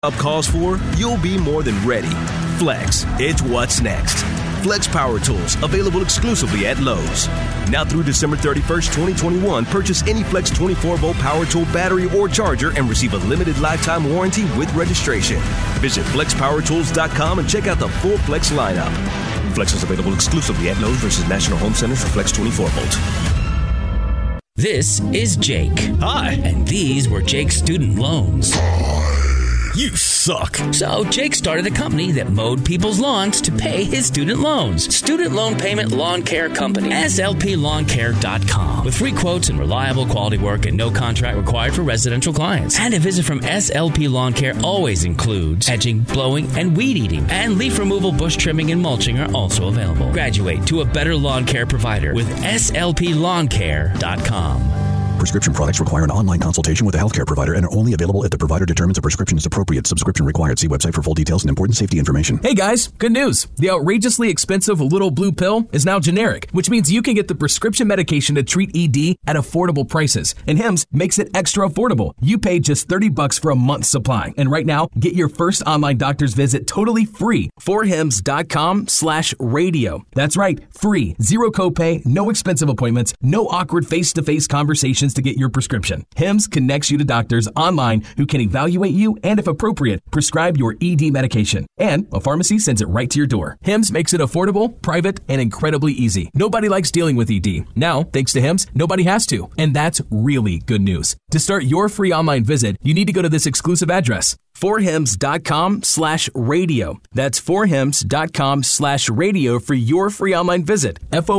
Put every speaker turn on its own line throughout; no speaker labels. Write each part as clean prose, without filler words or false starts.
calls for, you'll be more than ready. Flex, it's what's next. Flex Power Tools, available exclusively at Lowe's. Now through December 31st, 2021, purchase any Flex 24-volt power tool battery or charger and receive a limited lifetime warranty with registration. Visit FlexPowerTools.com and check out the full Flex lineup. Flex is available exclusively at Lowe's versus National Home Centers for Flex 24-volt.
This is Jake.
Hi.
And these were Jake's student loans.
You suck.
So Jake started a company that mowed people's lawns to pay his student loans. Student Loan Payment Lawn Care Company. SLPLawnCare.com. With free quotes and reliable quality work and no contract required for residential clients. And a visit from SLP Lawn Care always includes edging, blowing, and weed eating. And leaf removal, bush trimming, and mulching are also available. Graduate to a better lawn care provider with SLPLawnCare.com.
Prescription products require an online consultation with a healthcare provider and are only available if the provider determines a prescription is appropriate. Subscription required. See website for full details and important safety information.
Hey guys, good news. The outrageously expensive little blue pill is now generic, which means you can get the prescription medication to treat ED at affordable prices. And Hims makes it extra affordable. You pay just $30 for a month's supply. And right now, get your first online doctor's visit totally free. 4hims.com/radio. That's right, free. Zero copay, no expensive appointments, no awkward face-to-face conversations to get your prescription. Hims connects you to doctors online who can evaluate you and, if appropriate, prescribe your ED medication. And a pharmacy sends it right to your door. Hims makes it affordable, private, and incredibly easy. Nobody likes dealing with ED. Now, thanks to Hims, nobody has to. And that's really good news. To start your free online visit, you need to go to this exclusive address. 4hims.com/radio. That's 4hims.com/radio for your free online visit.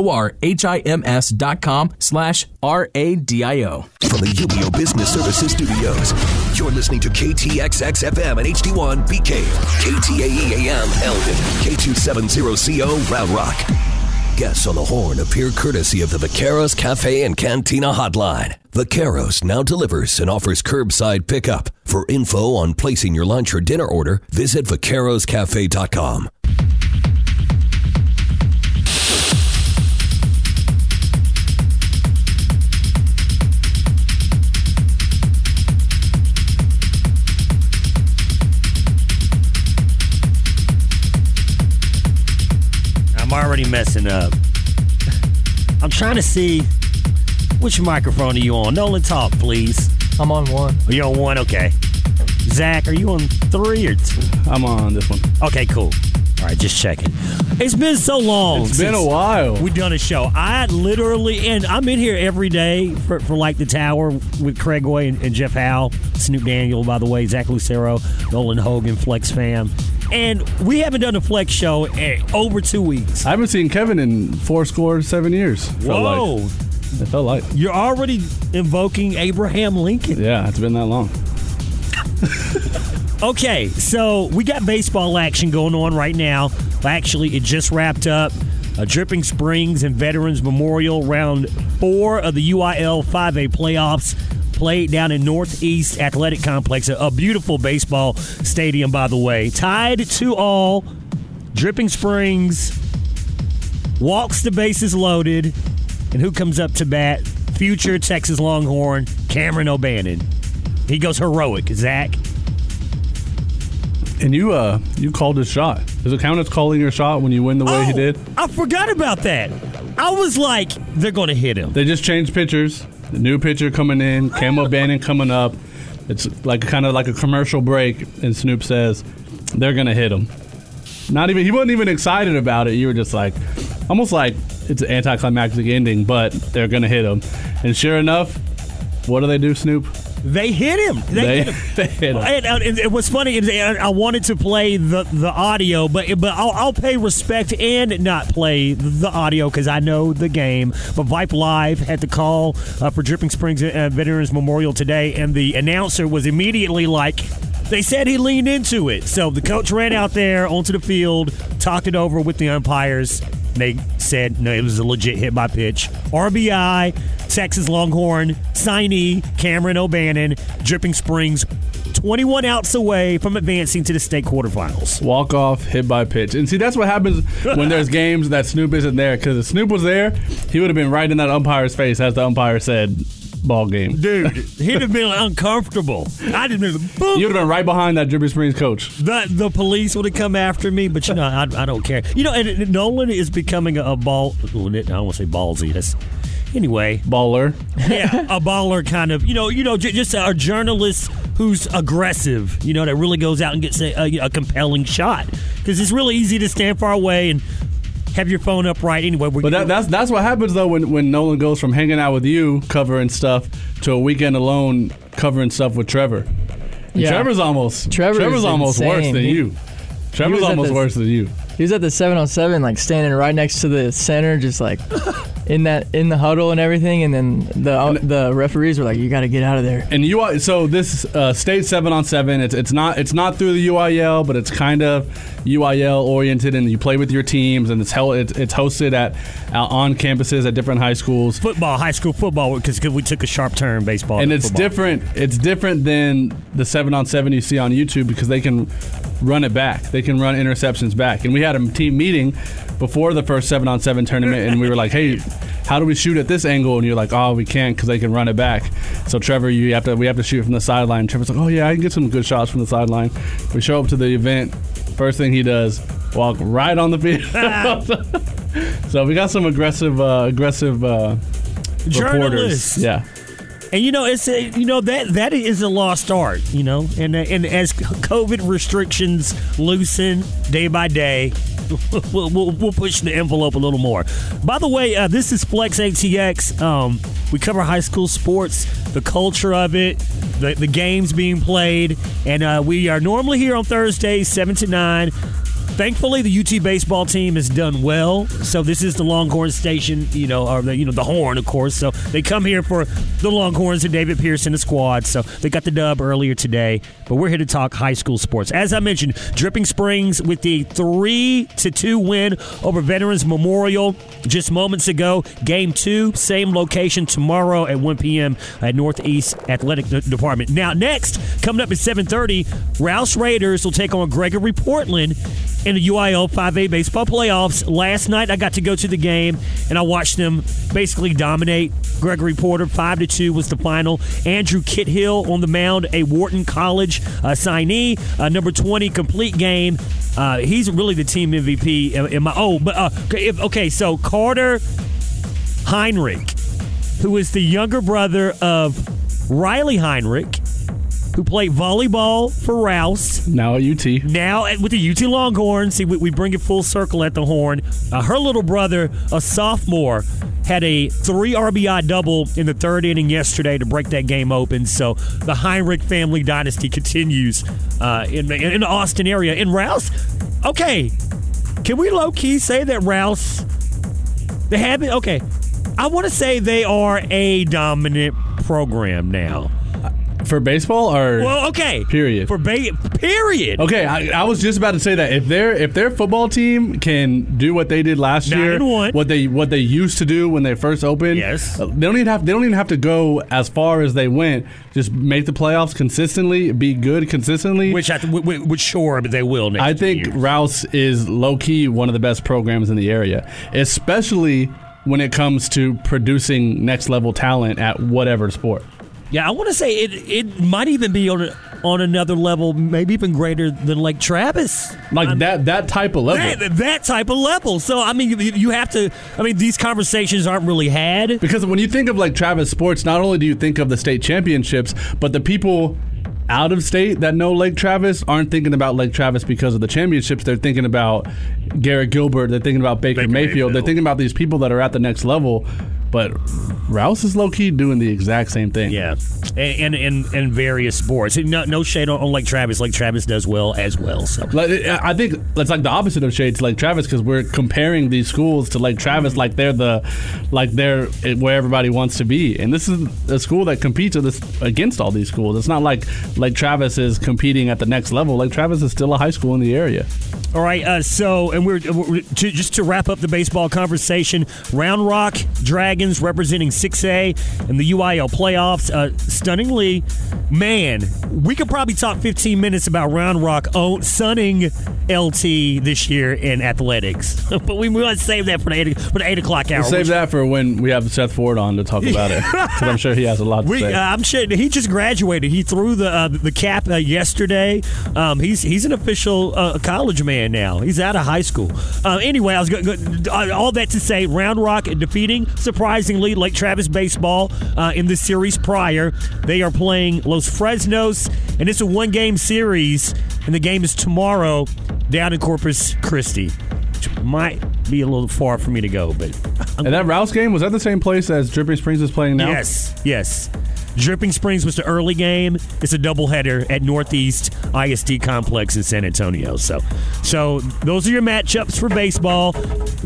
FORHIMS.com/RADIO.
From the UBO Business Services Studios, you're listening to KTXX-FM and HD1 BK, KTAE-AM Eldon, K270CO Round Rock. Guests on the horn appear courtesy of the Vaqueros Cafe and Cantina Hotline. Vaqueros now delivers and offers curbside pickup. For info on placing your lunch or dinner order, visit vaqueroscafe.com.
I'm already messing up. I'm trying to see which microphone are you on. Nolan, talk, please.
I'm on one.
Are you on one? Okay. Zach, are you on 3 or 2?
I'm on this one.
Okay, cool. All right, just checking. It's been so long.
It's been a while.
We've done a show. I literally, and I'm in here every day for like the Tower with Craig Way and Jeff Howe, Snoop Daniel, by the way, Zach Lucero, Nolan Hogan, Flex Fam. And we haven't done a Flex show in over 2 weeks.
I haven't seen Kevin in 7 years.
Whoa.
It felt like.
You're already invoking Abraham Lincoln.
Yeah, it's been that long.
Okay, so we got baseball action going on right now. Actually, it just wrapped up. Dripping Springs and Veterans Memorial Round 4 of the UIL 5A playoffs played down in Northeast Athletic Complex, a beautiful baseball stadium, by the way. Tied 2-2. Dripping Springs walks the bases loaded. And who comes up to bat? Future Texas Longhorn, Cameron O'Bannon. He goes heroic, Zach.
And you called his shot. Does it count as calling your shot when you win the way he did?
I forgot about that. I was like, they're going to hit him.
They just changed pitchers. The new pitcher coming in, Cam O'Bannon coming up. It's like kind of like a commercial break, and Snoop says they're going to hit him. He wasn't even excited about it. You were just like, almost like it's an anticlimactic ending, but they're going to hit him. And sure enough, what do they do, Snoop?
They hit him. They hit him. And what's funny is I wanted to play the audio, but I'll pay respect and not play the audio because I know the game. But Vipe Live had the call for Dripping Springs Veterans Memorial today, and the announcer was immediately like, they said he leaned into it. So the coach ran out there onto the field, talked it over with the umpires. They said, no, it was a legit hit by pitch. RBI, Texas Longhorn, signee, Cameron O'Bannon, Dripping Springs, 21 outs away from advancing to the state quarterfinals.
Walk off, hit by pitch. And see, that's what happens when there's games that Snoop isn't there. Because if Snoop was there, he would have been right in that umpire's face as the umpire said, ball game.
Dude, he'd have been uncomfortable. I'd have been boom.
You'd have been right behind that Dripping Springs coach.
The police would have come after me, but I don't care. And Nolan is becoming a ball. I don't want to say ballsy. Anyway,
baller.
Yeah, a baller kind of. Just a journalist who's aggressive. That really goes out and gets a compelling shot, because it's really easy to stand far away and have your phone upright anyway.
But that's what happens though when Nolan goes from hanging out with you covering stuff to a weekend alone covering stuff with Trevor. Yeah. Trevor's almost worse than you. Trevor's almost worse than you.
He was at the 7-on-7, standing right next to the center, just in the huddle and everything. And then the referees were like, "You got to get out of there."
And so this state 7-on-7, it's not through the UIL, but it's kind of UIL oriented, and you play with your teams, and it's hosted on campuses at different high schools.
High school football, because we took a sharp turn baseball.
And it's
football.
different. It's different than the 7-on-7 you see on YouTube, because they can run it back. They can run interceptions back. And we had a team meeting before the first 7-on-7 tournament, and we were like, "Hey, how do we shoot at this angle?" And you're like, "Oh, we can't, because they can run it back." So Trevor, we have to shoot from the sideline. Trevor's like, "Oh yeah, I can get some good shots from the sideline." We show up to the event. First thing he does, walk right on the field. So we got some aggressive reporters. Yeah.
And that is a lost art, and as COVID restrictions loosen day by day, we'll push the envelope a little more. By the way, this is Flex ATX. We cover high school sports, the culture of it, the games being played, and we are normally here on Thursdays, 7 to 9. Thankfully, the UT baseball team has done well. So this is the Longhorn station, or the Horn, of course. So they come here for the Longhorns and David Pierce and the squad. So they got the dub earlier today. But we're here to talk high school sports. As I mentioned, Dripping Springs with the 3-2 win over Veterans Memorial just moments ago. Game 2, same location tomorrow at 1 p.m. at Northeast Athletic Department. Now, next, coming up at 7:30, Rouse Raiders will take on Gregory Portland in the UIL 5A baseball playoffs. Last night, I got to go to the game, and I watched them basically dominate. Gregory Porter, 5-2 was the final. Andrew Kithill on the mound, a Wharton College signee. Number 20, complete game. He's really the team MVP. So Carter Heinrich, who is the younger brother of Riley Heinrich, who played volleyball for Rouse.
Now at UT.
Now with the UT Longhorns. See, we bring it full circle at the Horn. Her little brother, a sophomore, had a 3 RBI double in the third inning yesterday to break that game open. So the Heinrich family dynasty continues in the Austin area. In Rouse, okay, can we low-key say that Rouse, they have it? Okay, I want to say they are a dominant program now.
For baseball, or
period. Period.
Okay, I was just about to say that if their football team can do what they did last year,
9-1.
what they used to do when they first opened,
yes,
they don't even have to go as far as they went. Just make the playoffs consistently, be good consistently.
Which sure, but they will next
I think
year.
Rouse is low key one of the best programs in the area, especially when it comes to producing next level talent at whatever sport.
Yeah, I want to say it might even be on another level, maybe even greater than Lake Travis.
That type of level.
That type of level. So, I mean, you have to – I mean, these conversations aren't really had.
Because when you think of Lake Travis sports, not only do you think of the state championships, but the people out of state that know Lake Travis aren't thinking about Lake Travis because of the championships. They're thinking about Garrett Gilbert. They're thinking about Baker Mayfield. They're thinking about these people that are at the next level. But Rouse is low-key doing the exact same thing.
Yeah, and various sports. No shade on Lake Travis. Lake Travis does well as well. So
I think it's like the opposite of shade to Lake Travis, because we're comparing these schools to Lake Travis like they're where everybody wants to be. And this is a school that competes against all these schools. It's not like Lake Travis is competing at the next level. Lake Travis is still a high school in the area.
All right, so we're just to wrap up the baseball conversation, Round Rock Dragons Dragons representing 6A in the UIL playoffs. Stunningly, man, we could probably talk 15 minutes about Round Rock sunning LT this year in athletics. But we want to save that for the 8 o'clock hour.
We'll save that for when we have Seth Ford on to talk about it. Because I'm sure he has a lot to say.
I'm sure he just graduated. He threw the cap yesterday. He's an official college man now. He's out of high school. Anyway, I was all that to say, Round Rock defeating, surprisingly, Lake Travis baseball in the series prior. They are playing Los Fresnos, and it's a one-game series, and the game is tomorrow down in Corpus Christi, which might be a little far for me to go. But
and that Rouse game, was that the same place as Dripping Springs is playing now?
Yes. Dripping Springs was the early game. It's a doubleheader at Northeast ISD Complex in San Antonio. So those are your matchups for baseball.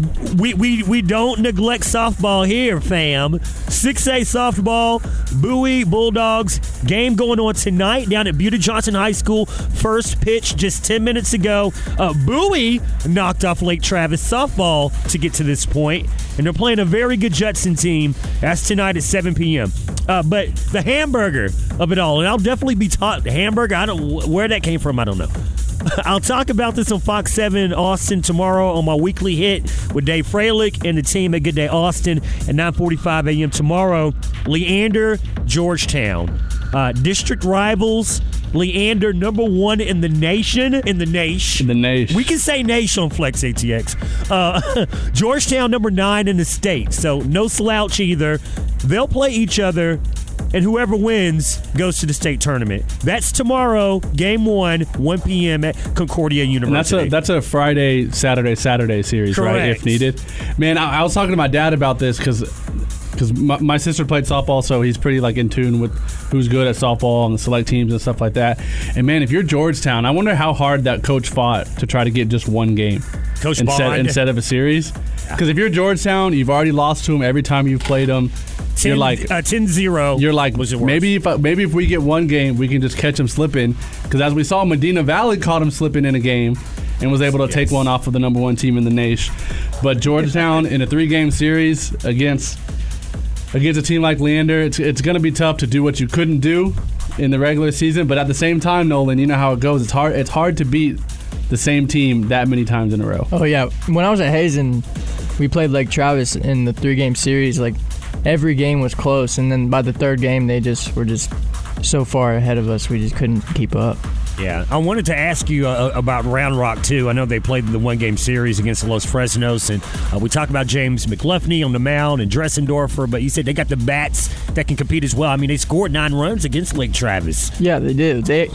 We don't neglect softball here, fam. 6A softball, Bowie Bulldogs. Game going on tonight down at Buda Johnson High School. First pitch just 10 minutes ago. Bowie knocked off Lake Travis softball to get to this point, and they're playing a very good Judson team. That's tonight at 7 p.m. But the hamburger of it all, and I'll definitely be taught hamburger. I don't where that came from. I don't know. I'll talk about this on Fox 7 Austin tomorrow on my weekly hit with Dave Freilich and the team at Good Day Austin at 9:45 a.m. tomorrow. Leander, Georgetown, district rivals. Leander, number 1 in the nation. In the nation. We can say nation on Flex ATX. Georgetown, number 9 in the state. So no slouch either. They'll play each other, and whoever wins goes to the state tournament. That's tomorrow, game 1 p.m. at Concordia University.
And that's a Friday, Saturday series,
correct,
right, if needed. Man, I was talking to my dad about this because my sister played softball, so he's pretty in tune with who's good at softball and the select teams and stuff like that. And man, if you're Georgetown, I wonder how hard that coach fought to try to get just one game instead of a series. Because if you're Georgetown, you've already lost to them every time you've played them. You're
10-0.
You're like, maybe if we get one game, we can just catch them slipping. Because as we saw, Medina Valley caught them slipping in a game and was able to take one off of the number 1 team in the nation. But Georgetown in a 3-game series against a team like Leander, it's going to be tough to do what you couldn't do in the regular season. But at the same time, Nolan, you know how it goes. It's hard to beat the same team that many times in a row.
Oh yeah, when I was at Hazen, we played Lake Travis in the 3-game series. Every game was close, and then by the 3rd game, they were just so far ahead of us, we just couldn't keep up.
Yeah, I wanted to ask you about Round Rock, too. I know they played the 1-game series against the Los Fresnos, and we talked about James McLuffney on the mound and Dressendorfer, but you said they got the bats that can compete as well. I mean, they scored 9 runs against Lake Travis.
Yeah, they did. They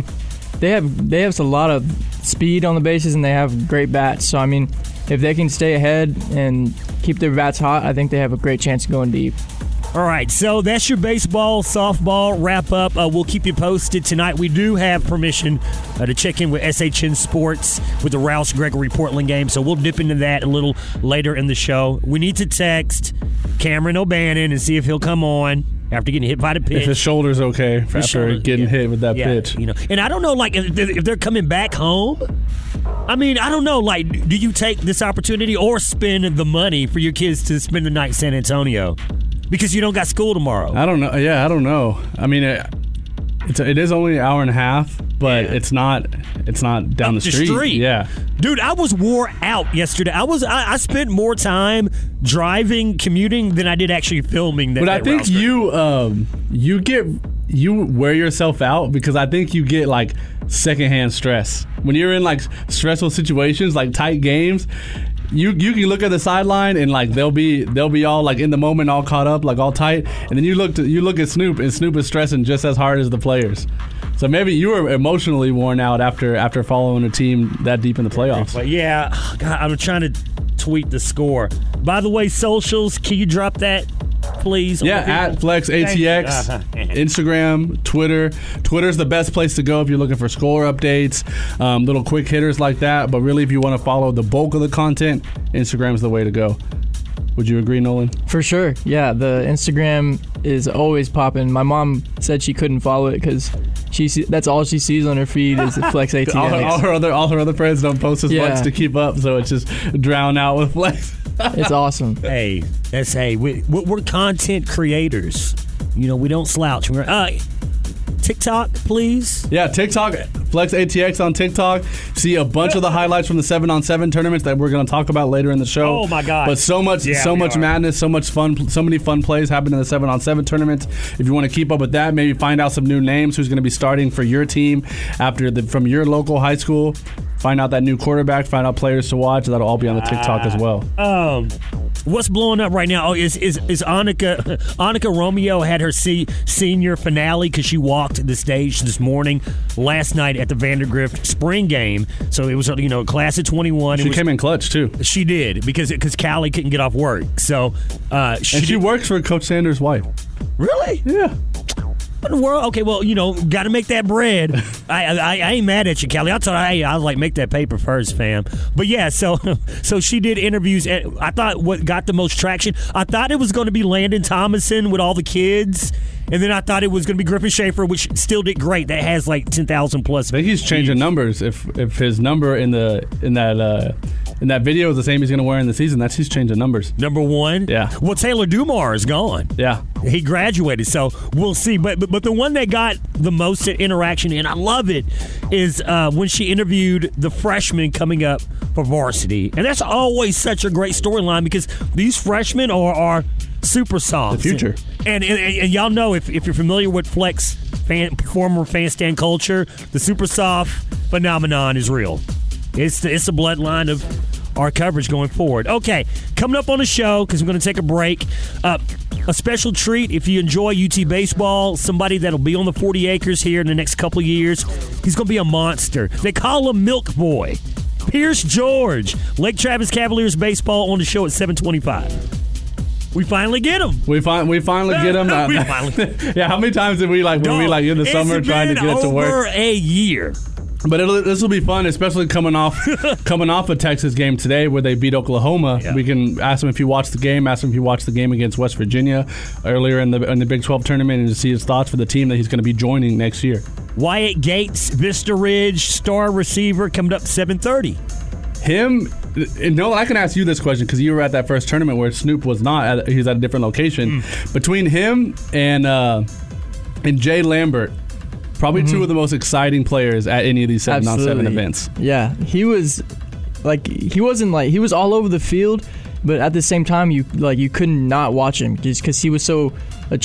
have a lot of speed on the bases, and they have great bats. So, I mean, if they can stay ahead and keep their bats hot, I think they have a great chance of going deep.
All right, so that's your baseball, softball wrap-up. We'll keep you posted tonight. We do have permission to check in with SHN Sports with the Rouse Gregory Portland game, so we'll dip into that a little later in the show. We need to text Cameron O'Bannon and see if he'll come on after getting hit by the pitch.
If his shoulder's okay after getting hit with that pitch.
And I don't know, if they're coming back home. I mean, I don't know, do you take this opportunity or spend the money for your kids to spend the night in San Antonio? Because you don't got school tomorrow.
I don't know. Yeah, I don't know. I mean, it is only an hour and a half, but it's not down the street. Yeah,
dude, I was wore out yesterday. I spent more time driving, commuting than I did actually filming.
But I think you wear yourself out because I think you get secondhand stress when you're in stressful situations, tight games. You can look at the sideline and they'll be all in the moment, all caught up, all tight, and then you look at Snoop, and Snoop is stressing just as hard as the players. So maybe you were emotionally worn out after following a team that deep in the playoffs.
Yeah, God, I'm trying to tweet the score. By the way, socials, can you drop that, please?
Yeah, at Flex ATX, Instagram, Twitter. Twitter's the best place to go if you're looking for score updates, little quick hitters like that. But really, if you want to follow the bulk of the content, Instagram's the way to go. Would you agree, Nolan?
For sure. Yeah, the Instagram is always popping. My mom said she couldn't follow it because that's all she sees on her feed is Flex ATX.
all her other friends don't post as much to keep up, so it's just drowned out with Flex.
It's awesome.
Hey, we're content creators. You know, we don't slouch. TikTok, please.
Yeah, TikTok, Flex ATX on TikTok. See a bunch of the highlights from the 7-on-7 tournaments that we're going to talk about later in the show.
Oh my God!
But so much madness, so much fun, so many fun plays happen in the 7-on-7 tournaments. If you want to keep up with that, maybe find out some new names, who's going to be starting for your team from your local high school. Find out that new quarterback. Find out players to watch. That'll all be on the TikTok as well.
What's blowing up right now? Is Annika Romeo had her senior finale because she walked the stage this morning, last night at the Vandergrift spring game. So it was a class of 21.
She came in clutch too.
She did because Callie couldn't get off work. So
she works for Coach Sanders' wife.
Really?
Yeah.
What in the world? Okay, well, got to make that bread. I ain't mad at you, Callie. I told her, hey, I was like, make that paper first, fam. But yeah, so she did interviews. And I thought what got the most traction, I thought it was going to be Landon Thomason with all the kids. And then I thought it was going to be Griffin Schaefer, which still did great. That has like 10,000 plus.
I think he's changing numbers. If his number in that video is the same he's going to wear in the season, he's changing numbers.
Number one?
Yeah.
Well, Taylor Dumar is gone.
Yeah.
He graduated, so we'll see. But the one that got the most interaction, and I love it, is when she interviewed the freshmen coming up for varsity. And that's always such a great storyline because these freshmen are super soft.
The future.
And y'all know, if you're familiar with Flex former fan stand culture, the super soft phenomenon is real. It's the bloodline of our coverage going forward. Okay, coming up on the show, because we're going to take a break, a special treat if you enjoy UT baseball, somebody that'll be on the 40 acres here in the next couple of years. He's going to be a monster. They call him Milk Boy. Pierce George, Lake Travis Cavaliers baseball on the show at 7:25. We finally get him.
We finally get him. Yeah, how many times did we in the summer trying to get it to work?
Over a year.
But this will be fun, especially coming off a Texas game today where they beat Oklahoma. Yeah. We can ask him if he watched the game. Ask him if he watched the game against West Virginia earlier in the Big 12 tournament, and to see his thoughts for the team that he's going to be joining next year.
Wyatt Gates, Vista Ridge, star receiver, coming up 7:30.
I can ask you this question because you were at that first tournament where Snoop was not. He was at a different location. Between him and Jay Lambert, probably two of the most exciting players at any of these 7-on-7 events.
Yeah, he was he was all over the field, but at the same time you could not watch him just because he was so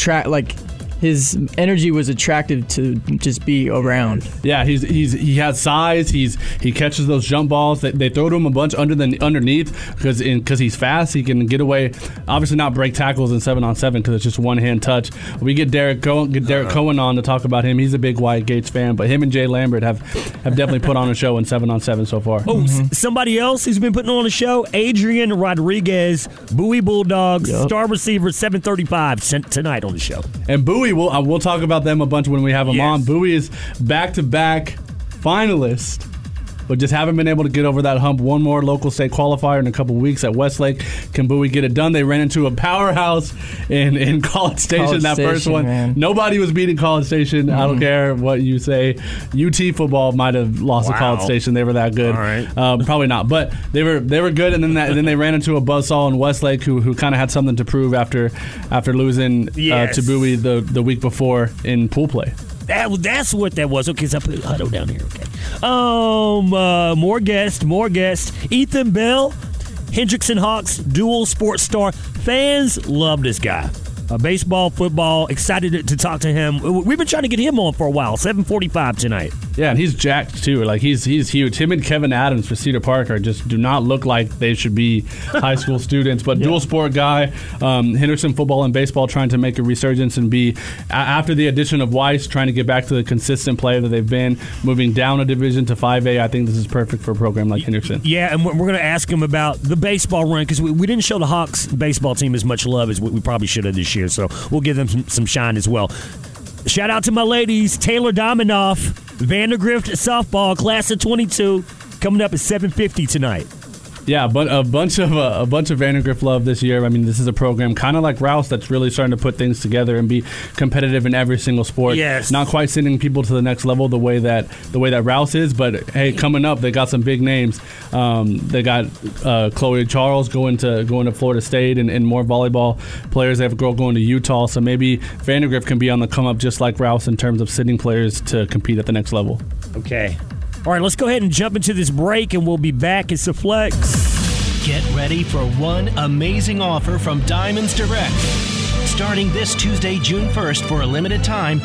his energy was attractive to just be around.
Yeah, he has size. He catches those jump balls. They throw to him a bunch underneath because he's fast. He can get away. Obviously, not break tackles in 7-on-7 because it's just one hand touch. We get Derek Cohen on to talk about him. He's a big Wyatt Gates fan, but him and Jay Lambert have definitely put on a show in 7-on-7 so far.
Oh, somebody else who's been putting on a show, Adrian Rodriguez, Bowie Bulldogs, star receiver, 7:35 tonight on the show.
And Bowie, we'll talk about them a bunch when we have them on. Bowie is back-to-back finalist, but just haven't been able to get over that hump. One more local state qualifier in a couple weeks at Westlake. Can Bowie get it done? They ran into a powerhouse in College Station, first one. Man. Nobody was beating College Station. I don't care what you say. UT football might have lost to College Station. They were that good.
All right.
Probably not, but they were good. And then they ran into a buzzsaw in Westlake, who kind of had something to prove after losing to Bowie the week before in pool play.
That's what that was. Okay, so I put Hutto down here. Okay. More guest. Ethan Bell, Hendrickson Hawks, dual sports star. Fans love this guy. Baseball, football, excited to talk to him. We've been trying to get him on for a while. 7:45 tonight. Yeah,
and he's jacked too. He's huge. Him and Kevin Adams for Cedar Park do not look like they should be high school students. But dual sport guy, Henderson football and baseball trying to make a resurgence and be after the addition of Weiss, trying to get back to the consistent play that they've been, moving down a division to 5A. I think this is perfect for a program like Henderson. Yeah, and we're going to ask him about the baseball run because we didn't show the Hawks baseball team as much love as we probably should have this year. So we'll give them some shine as well. Shout out to my ladies, Taylor Dominoff, Vandergrift softball, class of 22, coming up at 7:50 tonight. Yeah, but a bunch of Vandegrift love this year. I mean, this is a program kind of like Rouse that's really starting to put things together and be competitive in every single sport.
Yes.
Not quite sending people to the next level the way that Rouse is, but hey, coming up, they got some big names. They got Chloe Charles going to Florida State and more volleyball players. They have a girl going to Utah, so maybe Vandegrift can be on the come up just like Rouse in terms of sending players to compete at the next level.
Okay. All right, let's go ahead and jump into this break, and we'll be back. It's the Flex.
Get ready for one amazing offer from Diamonds Direct. Starting this Tuesday, June 1st for a limited time.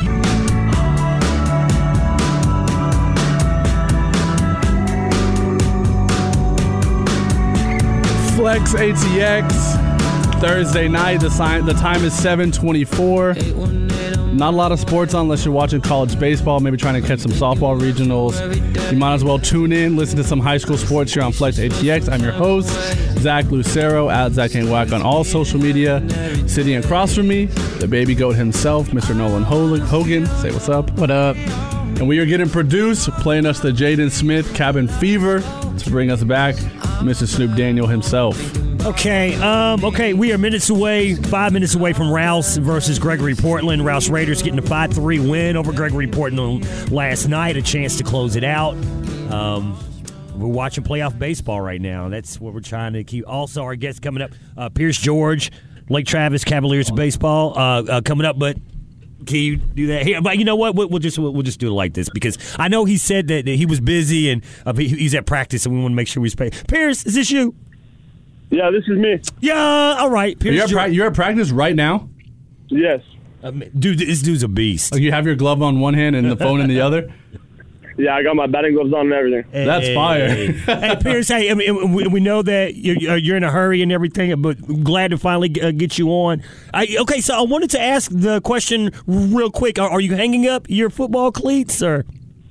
Flex ATX, Thursday night. The time is 7:24. Not a lot of sports on unless you're watching college baseball, maybe trying to catch some softball regionals. You might as well tune in, listen to some high school sports here on Flex ATX. I'm your host, Zach Lucero, at Zach Ain't Whack on all social media. Sitting across from me, the baby goat himself, Mr. Nolan Hogan. Say what's up.
What up?
And we are getting produced, playing us the Jaden Smith Cabin Fever to bring us back, Mr. Snoop Daniel himself.
Okay, we are 5 minutes away from Rouse versus Gregory Portland. Rouse Raiders getting a 5-3 win over Gregory Portland last night, a chance to close it out. We're watching playoff baseball right now. That's what we're trying to keep. Also, our guest coming up, Pierce George, Lake Travis Cavaliers baseball coming up, but can you do that here? But you know what? We'll just do it like this because I know he said that he was busy and he's at practice, and we want to make sure he's paid. Pierce, is this you?
Yeah, this is me.
Yeah, all right. Pierce,
you're at practice right now?
Yes.
Dude, this dude's a beast.
Like you have your glove on one hand and the phone in the other?
Yeah, I got my batting gloves on and everything.
That's fire.
Hey, Pierce, we know that you're in a hurry and everything, but glad to finally get you on. Okay, so I wanted to ask the question real quick. Are you hanging up your football cleats, or?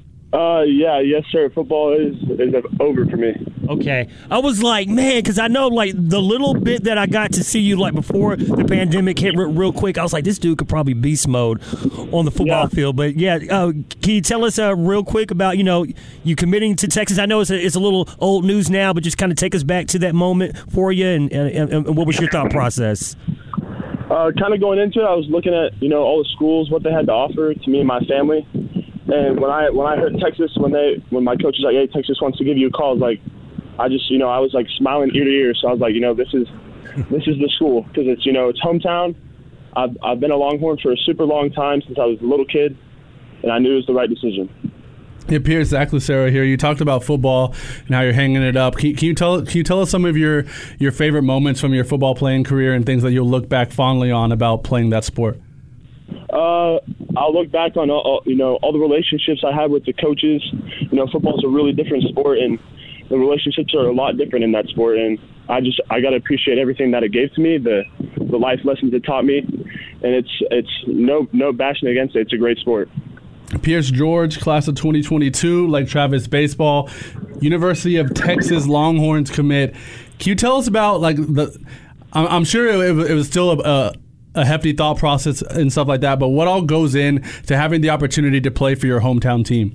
Yes, sir. Football is over for me.
Okay. I was like, man, because I know, like, the little bit that I got to see you, like, before the pandemic hit real quick, I was like, this dude could probably beast mode on the football field. But, yeah, can you tell us real quick about, you committing to Texas? I know it's a little old news now, but just kind of take us back to that moment for you, and what was your thought process?
Kind of going into it, I was looking at, all the schools, what they had to offer to me and my family. And when I heard Texas, when my coach was like, hey, Texas wants to give you a call, I was like, I was like smiling ear to ear. So I was like, this is the school because it's hometown. I've been a Longhorn for a super long time since I was a little kid, and I knew it was the right decision.
Hey, Pierce, Zach Lucero here. You talked about football and how you're hanging it up. Can you tell us some of your favorite moments from your football playing career and things that you'll look back fondly on about playing that sport?
I'll look back on all the relationships I had with the coaches. Football is a really different sport, and the relationships are a lot different in that sport. And I got to appreciate everything that it gave to me, the life lessons it taught me, and it's no bashing against it. It's a great sport.
Pierce George, class of 2022, Lake Travis baseball, University of Texas Longhorns commit. Can you tell us about I'm sure it was still a hefty thought process and stuff like that, but what all goes in to having the opportunity to play for your hometown team?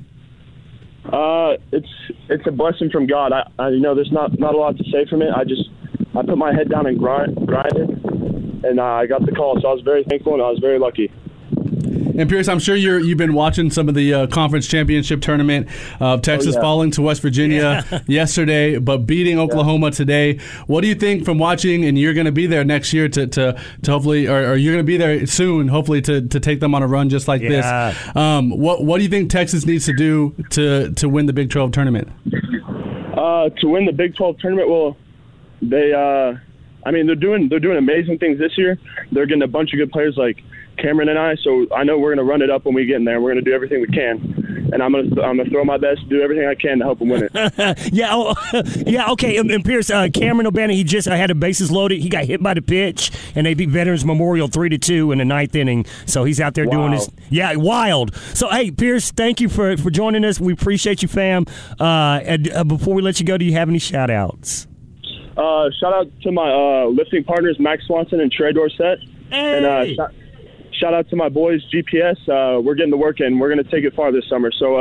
It's a blessing from God. I there's not a lot to say from it. I put my head down and grinded, and I got the call. So I was very thankful and I was very lucky.
And Pierce, I'm sure you've been watching some of the conference championship tournament. Texas falling to West Virginia yesterday, but beating Oklahoma today. What do you think from watching? And you're going to be there next year to hopefully, or you're going to be there soon, hopefully to take them on a run just like this. What do you think Texas needs to do to win the Big 12 tournament?
To win the Big 12 tournament, well, they're doing amazing things this year. They're getting a bunch of good players like Cameron and I, so I know we're going to run it up when we get in there. We're going to do everything we can, and I'm going to throw my best, do everything I can to help them win it.
Okay. And Pierce, Cameron O'Bannon, he just had a bases loaded. He got hit by the pitch, and they beat Veterans Memorial 3-2 in the ninth inning. So he's out there doing his wild. So hey, Pierce, thank you for joining us. We appreciate you, fam. And before we let you go, do you have any shout outs?
Shout out to my lifting partners, Max Swanson and Trey Dorsett.
Hey.
And shout out to my boys, GPS. We're getting to work, and we're going to take it far this summer. So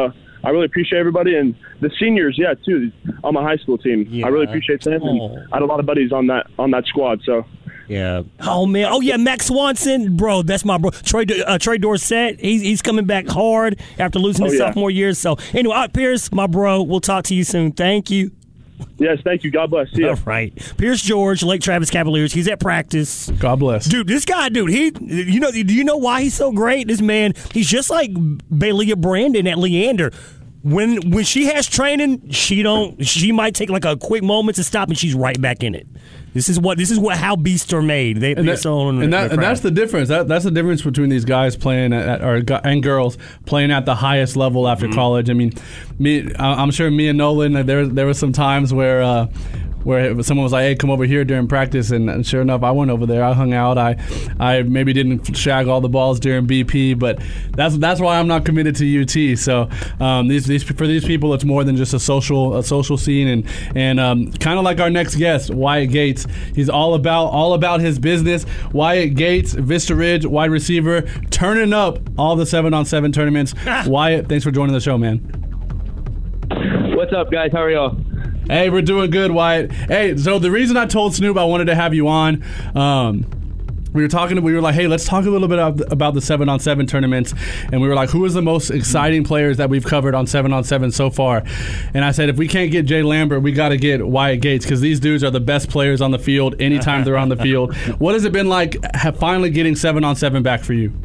I really appreciate everybody and the seniors, too, on my high school team.
Yeah.
I really appreciate them. And I had a lot of buddies on that squad, so.
Yeah. Oh, man. Oh, yeah, Max Swanson. Bro, that's my bro. Trey Dorsett, he's coming back hard after losing his sophomore year. So, anyway, Pierce, my bro, we'll talk to you soon. Thank you.
Yes, thank you. God bless. See ya.
All right. Pierce George, Lake Travis Cavaliers. He's at practice.
God bless.
Dude, this guy, do you know why he's so great? This man, he's just like Bailey Brandon at Leander. When she has training, she might take like a quick moment to stop and she's right back in it. This is what how beasts are made. That's
the difference. That's the difference between these guys playing and girls playing at the highest level after college. I mean, I'm sure me and Nolan. There were some times where someone was like, "Hey, come over here during practice," and sure enough, I went over there. I hung out. I maybe didn't shag all the balls during BP, but that's why I'm not committed to UT. So for these people, it's more than just a social scene, and kind of like our next guest, Wyatt Gates. He's all about his business. Wyatt Gates, Vista Ridge wide receiver, turning up all the 7-on-7 tournaments. Wyatt, thanks for joining the show, man.
What's up, guys? How are y'all?
Hey, we're doing good, Wyatt. Hey, so the reason I told Snoop I wanted to have you on, we were like, hey, let's talk a little bit about the 7-on-7 tournaments, and we were like, who is the most exciting players that we've covered on 7-on-7 so far? And I said, if we can't get Jay Lambert, we got to get Wyatt Gates, because these dudes are the best players on the field anytime they're on the field. What has it been like finally getting 7-on-7 back for you?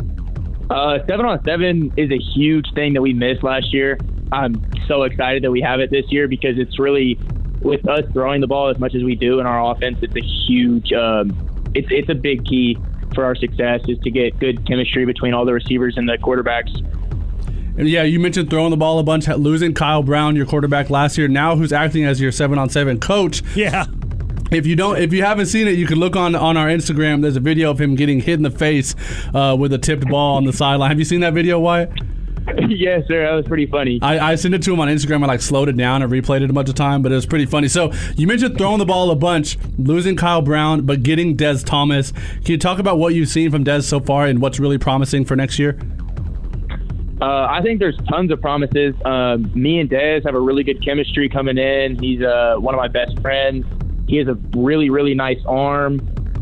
7-on-7 is a huge thing that we missed last year. I'm so excited that we have it this year because it's really, with us throwing the ball as much as we do in our offense, it's a huge, it's a big key for our success is to get good chemistry between all the receivers and the quarterbacks.
And yeah, you mentioned throwing the ball a bunch, losing Kyle Brown, your quarterback last year, now who's acting as your 7-on-7 coach.
Yeah.
If you haven't seen it, you can look on our Instagram. There's a video of him getting hit in the face with a tipped ball on the sideline. Have you seen that video, Wyatt?
Yes, sir. That was pretty funny.
I sent it to him on Instagram. I slowed it down and replayed it a bunch of times, but it was pretty funny. So you mentioned throwing the ball a bunch, losing Kyle Brown, but getting Des Thomas. Can you talk about what you've seen from Des so far and what's really promising for next year?
I think there's tons of promises. Me and Des have a really good chemistry coming in. He's one of my best friends. He has a really, really nice arm.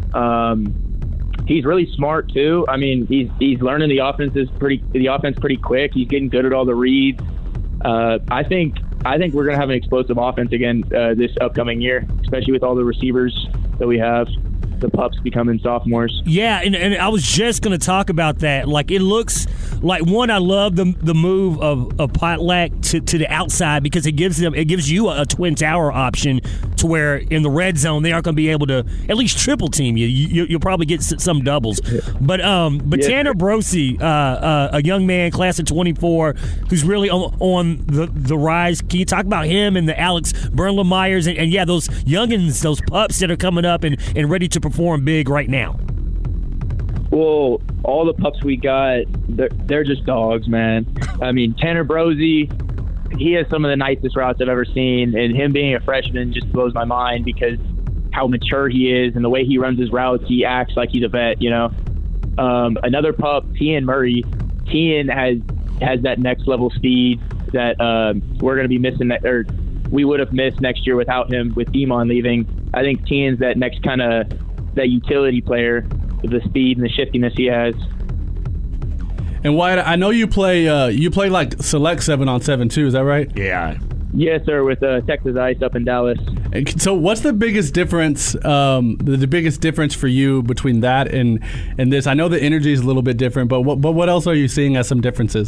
He's really smart too. I mean, he's learning the offense pretty quick. He's getting good at all the reads. I think we're gonna have an explosive offense again this upcoming year, especially with all the receivers that we have. The pups becoming sophomores.
Yeah, and I was just going to talk about that. Like, it looks like, one, I love the move of Potlack to the outside because it gives you a twin tower option to where in the red zone they aren't going to be able to at least triple team you. You'll probably get some doubles. But Tanner Brosey, a young man, class of 24, who's really on the rise. Can you talk about him and the Alex Burnham-Myers and yeah, those youngins, those pups that are coming up and ready to perform big right now?
Well, all the pups we got, they're just dogs, man. I mean, Tanner Brosey, he has some of the nicest routes I've ever seen, and him being a freshman just blows my mind because how mature he is and the way he runs his routes, he acts like he's a vet, you know. Another pup, Tian Murray. Tian has that next level speed that we're going to be missing, or we would have missed next year without him, with Demon leaving. I think Tian's that next kind of that utility player with the speed and the shiftiness he has.
And Wyatt, I know you play like select 7-on-7 too. Is that right?
Yeah.
Yes, sir. With Texas Ice up in Dallas.
So, what's the biggest difference? The biggest difference for you between that and this? I know the energy is a little bit different, but what else are you seeing as some differences?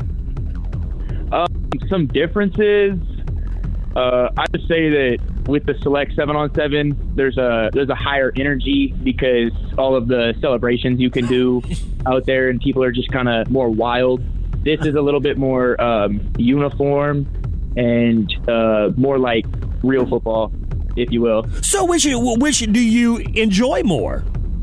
Some differences. I would say that with the select 7-on-7, there's a higher energy because all of the celebrations you can do out there and people are just kind of more wild. This is a little bit more uniform and more like real football, if you will.
So which do you enjoy more?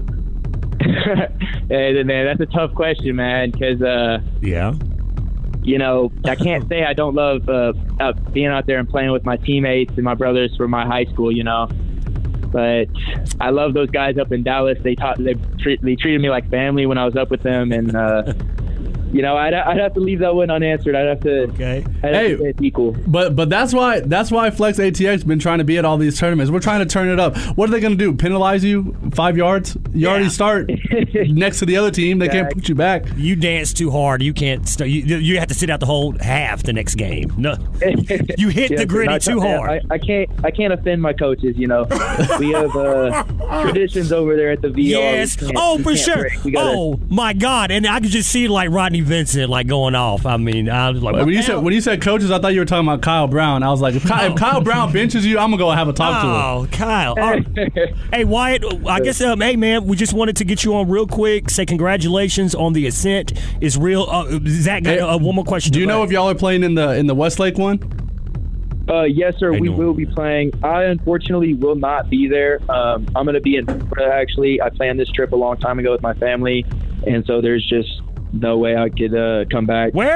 Hey, man, that's a tough question, man, because
yeah.
You know, I can't say I don't love being out there and playing with my teammates and my brothers from my high school, you know. But I love those guys up in Dallas. They treated me like family when I was up with them, and I'd have to leave that one unanswered. I'd have to.
Okay.
Hey,
it's equal.
But that's why Flex ATX been trying to be at all these tournaments. We're trying to turn it up. What are they going to do? Penalize you 5 yards? You already start next to the other team. They can't put you back.
You dance too hard. You can't. You have to sit out the whole half the next game. No, you hit the gritty too hard.
I can't offend my coaches. We have traditions over there at the VR.
Yes. For sure. Oh my God! And I could just see like Rodney Vincent like going off. I mean, I was like,
when you said coaches, I thought you were talking about Kyle Brown. I was like, if Kyle Brown benches you, I'm gonna go have a talk to him.
Oh, Kyle. Hey, Wyatt. I guess. Hey, man. We just wanted to get you on real quick. Say congratulations on the ascent. Is real. Zach got one more question.
Do you know if y'all are playing in the Westlake one?
Yes, sir. We will be playing. I unfortunately will not be there. I'm going to be in Florida, actually. I planned this trip a long time ago with my family, and so there's just no way I could come back.
Where?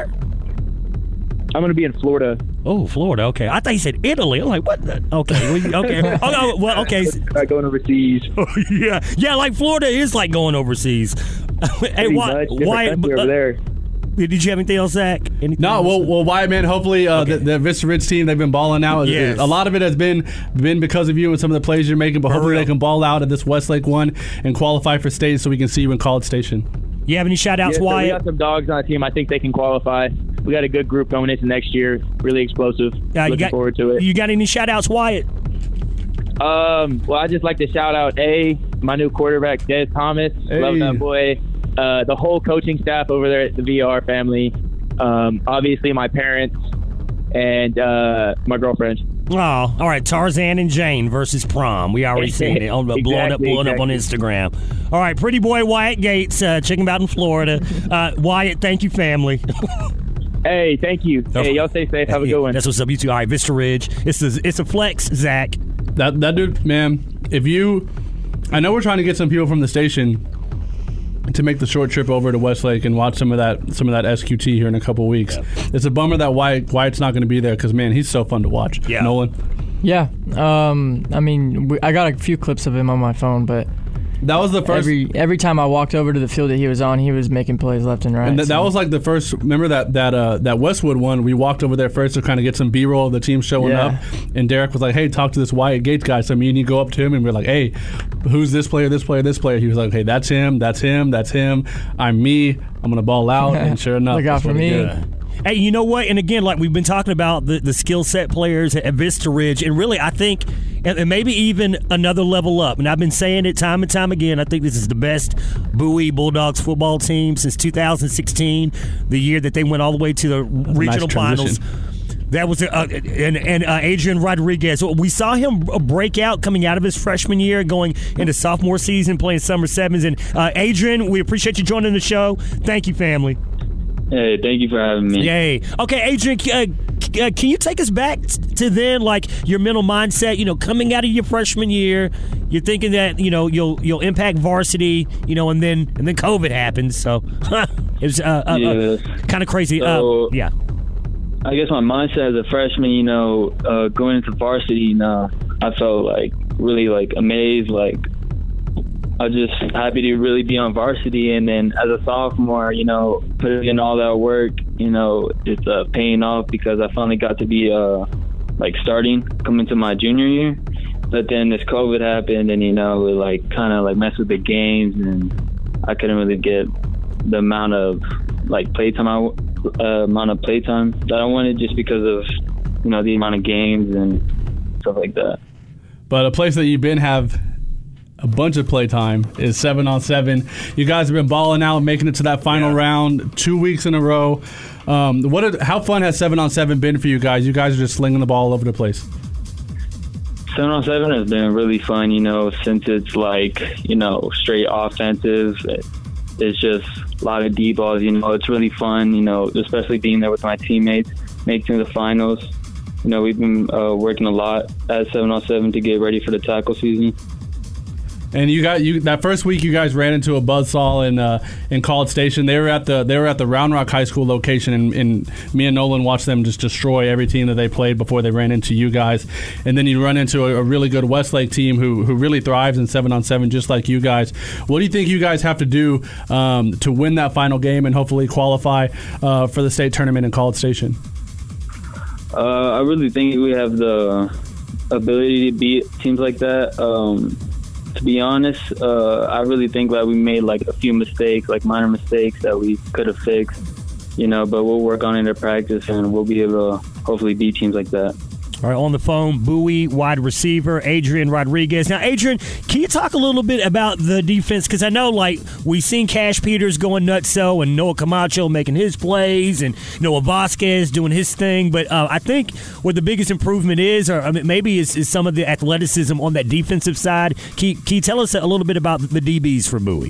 I'm going to be in Florida.
Oh, Florida. Okay. I thought you said Italy. I'm like, what? Okay. Okay. Well, okay.
Not going overseas.
Yeah. Like Florida is like going overseas. Hey, Wyatt,
over there.
Did you have anything else, Zach?
No. Well, Wyatt, man. Hopefully, the Vista Ridge team, they've been balling out.
Yes.
A lot of it has been because of you and some of the plays you're making. But hopefully, they can ball out at this Westlake one and qualify for state, so we can see you in College Station.
You have any shout-outs, Wyatt?
We got some dogs on the team. I think they can qualify. We got a good group going into next year. Really explosive. Looking forward to it.
You got any shout-outs, Wyatt?
Well, I just like to shout out my new quarterback, Des Thomas.
Hey.
Love that boy. The whole coaching staff over there at the VR family. Obviously, my parents and my girlfriend.
Oh, all right. Tarzan and Jane versus prom. We already seen it. Blowing up on Instagram. All right. Pretty boy Wyatt Gates. Check him out in Florida. Wyatt, thank you, family.
Hey, thank you. Hey, y'all stay safe. Have a good one.
That's what's up, you two. All right, Vista Ridge. It's a flex, Zach.
That dude, man. I know we're trying to get some people from the station to make the short trip over to Westlake and watch some of that SQT here in a couple weeks. Yeah. It's a bummer that Wyatt's not going to be there because, man, he's so fun to watch.
Yeah.
Nolan?
Yeah. I mean, I got a few clips of him on my phone, but
that was the first.
Every time I walked over to the field that he was on, he was making plays left and right.
And that was like the first. Remember that Westwood one? We walked over there first to kind of get some B-roll of the team showing up. And Derek was like, "Hey, talk to this Wyatt Gates guy." So me and you go up to him and we're like, "Hey, who's this player? This player? This player?" He was like, "Hey, that's him. That's him. That's him. I'm me. I'm gonna ball out." And sure enough,
look out for me.
Hey, you know what? And again, like we've been talking about the skill set players at Vista Ridge, and really, I think, and maybe even another level up. And I've been saying it time and time again. I think this is the best Bowie Bulldogs football team since 2016, the year that they went all the way to the regional finals. That was Adrian Rodriguez. We saw him break out coming out of his freshman year, going into sophomore season, playing summer sevens. And Adrian, we appreciate you joining the show. Thank you, family.
Hey, thank you for having me.
Yay. Okay, Adrian, can you take us back to then, like your mental mindset? Coming out of your freshman year, you're thinking that you'll impact varsity, and then COVID happened. So it was kind of crazy.
So,
yeah.
I guess my mindset as a freshman, going into varsity, I felt like really like amazed, like. I was just happy to really be on varsity, and then as a sophomore, putting in all that work, it's paying off because I finally got to be starting coming to my junior year. But then this COVID happened, and it kind of messed with the games, and I couldn't really get the amount of playtime that I wanted just because of the amount of games and stuff like that.
But a place that you've been have a bunch of playtime is 7-on-7. You guys have been balling out, making it to that final round 2 weeks in a row. How fun has 7-on-7 been for you guys? You guys are just slinging the ball all over the place.
7-on-7 has been really fun, since it's straight offensive. It's just a lot of deep balls, it's really fun, especially being there with my teammates, making the finals. We've been working a lot at 7-on-7 to get ready for the tackle season.
And that first week, you guys ran into a buzzsaw in College Station. They were at the Round Rock High School location, and me and Nolan watched them just destroy every team that they played before they ran into you guys. And then you run into a really good Westlake team who really thrives in 7-on-7, just like you guys. What do you think you guys have to do to win that final game and hopefully qualify for the state tournament in College Station?
I really think we have the ability to beat teams like that. To be honest, I really think that we made like a few mistakes, like minor mistakes that we could have fixed, but we'll work on it in practice and we'll be able to hopefully beat teams like that.
All right, on the phone, Bowie wide receiver Adrian Rodriguez. Now, Adrian, can you talk a little bit about the defense? Because I know, we've seen Cash Peters going nutso and Noah Camacho making his plays and Noah Vasquez doing his thing. But I think what the biggest improvement is, or maybe is some of the athleticism on that defensive side. Can you tell us a little bit about the DBs for Bowie?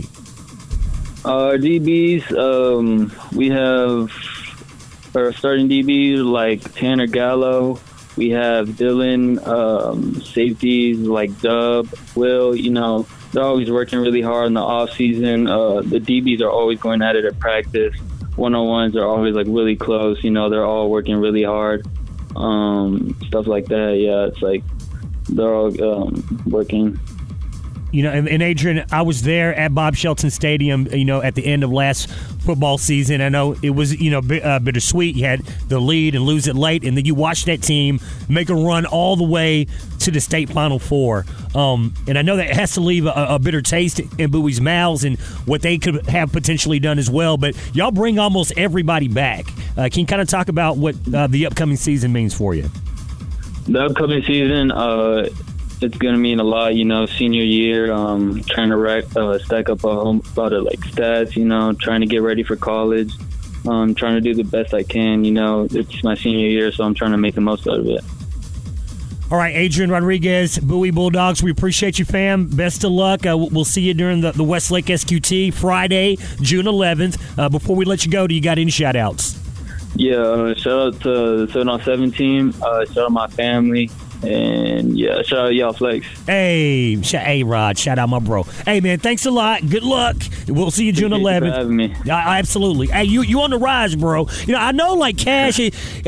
DBs, we have our starting DBs like Tanner Gallo. We have Dylan, safeties like Dub, Will, they're always working really hard in the off season. The DBs are always going at it at practice. 1-on-1s are always really close. They're all working really hard. Stuff like that. Yeah, it's like they're all working.
And Adrian, I was there at Bob Shelton Stadium, at the end of last football season. I know it was, bittersweet. You had the lead and lose it late, and then you watched that team make a run all the way to the state Final Four. And I know that has to leave a bitter taste in Bowie's mouths and what they could have potentially done as well. But y'all bring almost everybody back. Can you kind of talk about what the upcoming season means for you?
The upcoming season, it's going to mean a lot, senior year, trying to stack up a lot of stats, trying to get ready for college, trying to do the best I can. It's my senior year, so I'm trying to make the most out of it.
All right, Adrian Rodriguez, Bowie Bulldogs, we appreciate you, fam. Best of luck. We'll see you during the Westlake SQT Friday, June 11th. Before we let you go, do you got any shout-outs?
Yeah, shout out to the 7-on-7 team. Shout out my family. And yeah, shout out y'all Flex.
Hey, Rod, shout out my bro. Hey man, thanks a lot. Good luck. We'll see you June 11th.
Thank you for having me.
Absolutely. Hey, you on the rise, bro. I know Cash. He's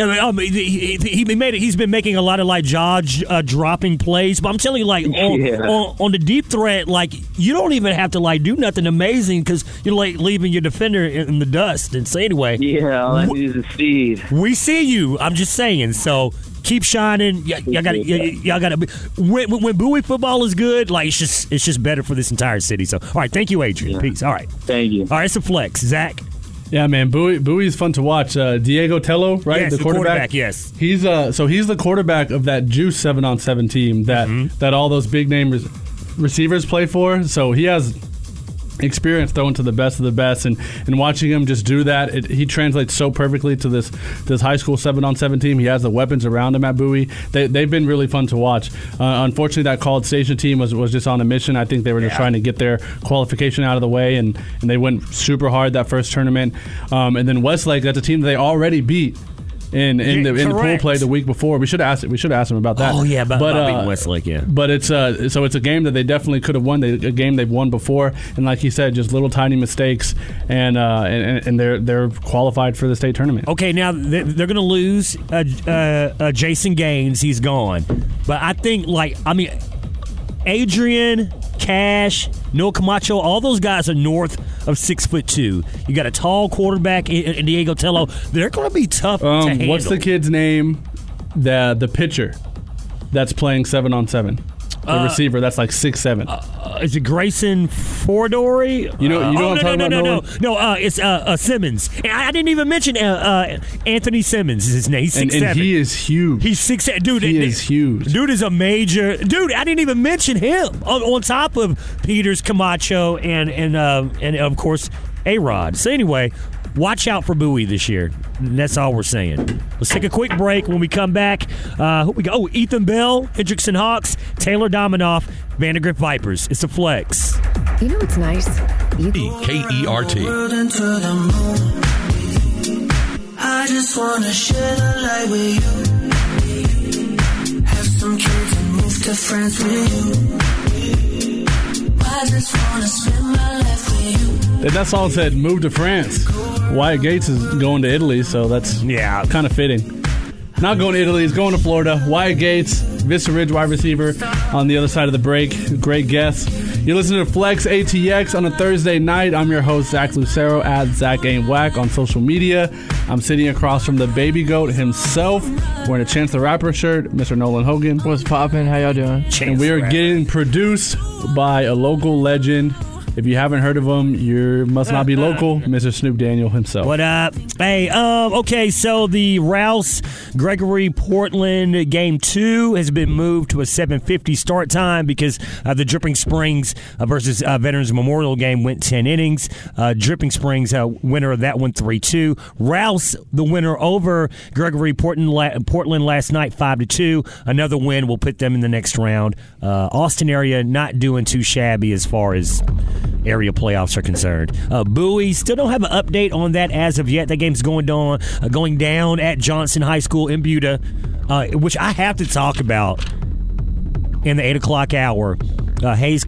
been making a lot of jaw dropping plays, but I'm telling you, on the deep threat, you don't even have to do nothing amazing because you're leaving your defender in the dust. And so anyway,
yeah, all I need is a speed.
We see you. I'm just saying. So. Keep shining. Y'all got to. When Bowie football is good, it's just better for this entire city. So, all right, thank you, Adrian. Yeah. Peace. All right,
thank you.
All right, it's a flex, Zach.
Yeah, man, Bowie is fun to watch. Diego Tello, right?
Yes, the quarterback. Yes,
he's he's the quarterback of that Juice 7-on-7 team that all those big name receivers play for. So he has experience throwing to the best of the best, and watching him just do that, he translates so perfectly to this high school 7-on-7 team. He has the weapons around him at Bowie. They've been really fun to watch. Unfortunately, that College Station team was just on a mission. I think they were just trying to get their qualification out of the way, and they went super hard that first tournament. And then Westlake, that's a team that they already beat in the pool play the week before. We should have asked him about that.
Oh yeah, about beating Westlake. Yeah,
but it's so it's a game that they definitely could have won. A game they've won before, and like he said, just little tiny mistakes, and they're qualified for the state tournament.
Okay, now they're going to lose Jason Gaines. He's gone, but I think Adrian, Cash, Noah Camacho, all those guys are north of 6'2". You got a tall quarterback in Diego Tello. They're going to be tough to handle.
What's the kid's name? The pitcher that's playing 7-on-7. The receiver that's 6'7".
Is it Grayson Fordori?
You know what I'm talking about?
No, it's Simmons. I didn't even mention Anthony Simmons is his name. He's 6'7".
And he is huge.
He's 6'7". Dude,
he is huge.
Dude is a major. Dude, I didn't even mention him on top of Peters, Camacho, and of course A-Rod. So anyway, watch out for Bowie this year. That's all we're saying. Let's take a quick break. When we come back, who we go? Oh, Ethan Bell, Hendrickson Hawks, Taylor Dominoff, Vandergrift Vipers. It's a flex.
You know what's nice?
KERT. I just want to share the light with you. Have some kids and move to France with you. I just wanna spend my life with you.
And that song said "Move to France." Wyatt Gates is going to Italy, so that's kind of fitting. Not going to Italy, he's going to Florida. Wyatt Gates, Vista Ridge wide receiver on the other side of the break. Great guest. You're listening to Flex ATX on a Thursday night. I'm your host, Zach Lucero, at Zach Ain't Whack on social media. I'm sitting across from the baby goat himself, wearing a Chance the Rapper shirt, Mr. Nolan Hogan.
What's poppin'? How y'all doing?
And we are getting produced by a local legend. If you haven't heard of him, you must not be local. Mr. Snoop Daniel himself.
What up? Hey, okay, so the Rouse Gregory Portland Game 2 has been moved to a 7:50 start time because the Dripping Springs versus Veterans Memorial game went 10 innings. Dripping Springs, winner of that one, 3-2. Rouse, the winner over Gregory Portland last night, 5-2. Another win will put them in the next round. Austin area not doing too shabby as far as area playoffs are concerned. Bowie, still don't have an update on that as of yet. That game's going down at Johnson High School in Buda, which I have to talk about in the 8 o'clock hour. Hayes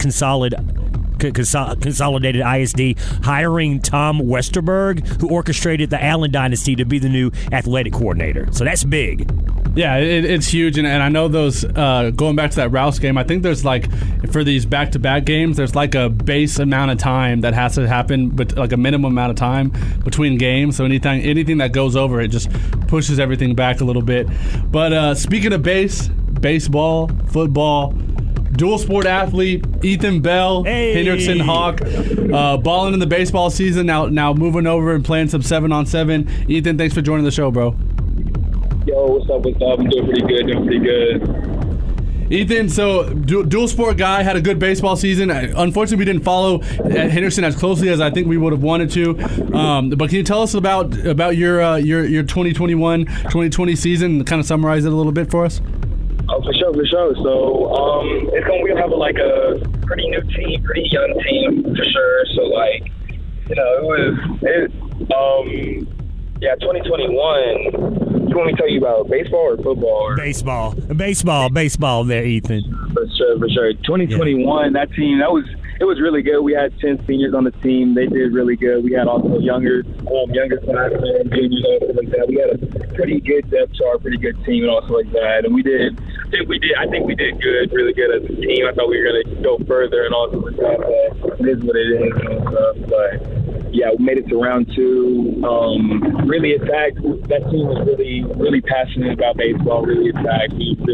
Consolidated ISD hiring Tom Westerberg, who orchestrated the Allen dynasty, to be the new athletic coordinator. So that's big.
Yeah, it's huge, and I know those, going back to that Rouse game, I think there's like, for these back-to-back games, there's like a base amount of time that has to happen, but like a minimum amount of time between games, so anything that goes over, it just pushes everything back a little bit. But speaking of baseball, football, dual sport athlete, Ethan Bell, Hendrickson Hawk, balling in the baseball season, now moving over and playing some 7-on-7. Ethan, thanks for joining the show, bro.
Yo, what's up? I'm doing pretty good.
Ethan, so dual sport guy, had a good baseball season. Unfortunately, we didn't follow Henderson as closely as I think we would have wanted to. But can you tell us about your 2021-2020 season? Kind of summarize it a little bit for us.
Oh, for sure. So we're gonna have like a pretty new team, pretty young team for sure. So like, you know, 2021. You want me to tell you about baseball or football? Or?
Baseball there, Ethan.
For sure. 2021, that team, it was really good. We had 10 seniors on the team. They did really good. We had also younger classmen, juniors, and stuff like that. We had a pretty good depth chart, pretty good team, and also like that. And I think we did good, really good as a team. I thought we were going to go further and also like that. But it is what it is and stuff. But yeah, we made it to round 2. Really attacked. That team was really passionate about baseball. Really attacked. It was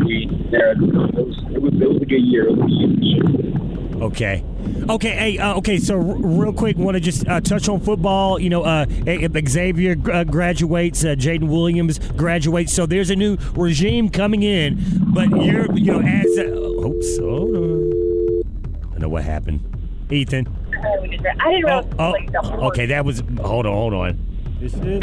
a good year.
Okay. So real quick, want to just touch on football. You know, Xavier graduates, Jaden Williams graduates. So there's a new regime coming in. But I know what happened, Ethan.
I didn't realize.
Okay, that was. Hold on. This is.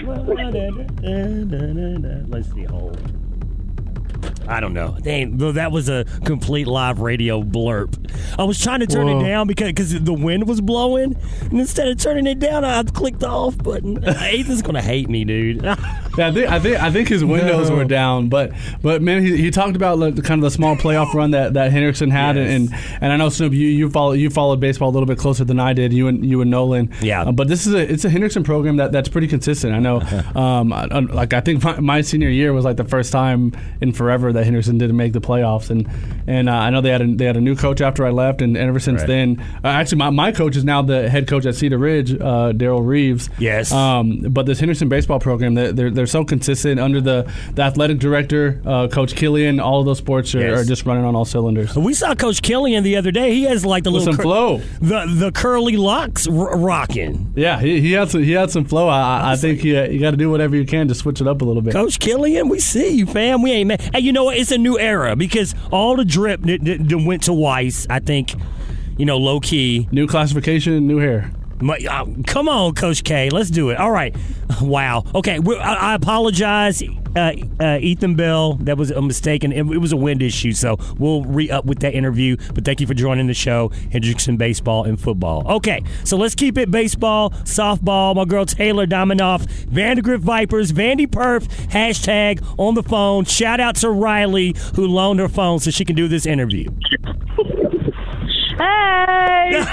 Let's see. Hold. I don't know. Dang, that was a complete live radio blurb. I was trying to turn it down because the wind was blowing, and instead of turning it down, I clicked the off button. Ethan's gonna hate me, dude.
Yeah, I think his windows were down, but man, he talked about kind of the small playoff run that Hendrickson had, yes. and I know Snoop, you followed baseball a little bit closer than I did. You and Nolan,
yeah.
But it's a Hendrickson program that's pretty consistent. I know, I think my senior year was like the first time in forever that Henderson didn't make the playoffs, and I know they had a new coach after I left, and ever since then, actually my coach is now the head coach at Cedar Ridge, Daryl Reeves.
Yes.
But this Henderson baseball program, they're so consistent under the athletic director, Coach Killian. All of those sports are just running on all cylinders.
We saw Coach Killian the other day. He has like the little
flow,
the curly locks rocking.
Yeah, he had some flow. I think you got to do whatever you can to switch it up a little bit.
Coach Killian, we see you, fam. We ain't mad. Hey, you know what? It's a new era because all the drip went to Weiss. I think, low key.
New classification, new hair.
Come on, Coach K. Let's do it. All right. Wow. Okay. I apologize, Ethan Bell. That was a mistake, and it was a wind issue, so we'll re-up with that interview. But thank you for joining the show, Hendrickson Baseball and Football. Okay, so let's keep it baseball, softball. My girl Taylor Dominoff, Vandergrift Vipers, Vandy Perf, hashtag on the phone. Shout out to Riley, who loaned her phone so she can do this interview.
Hey!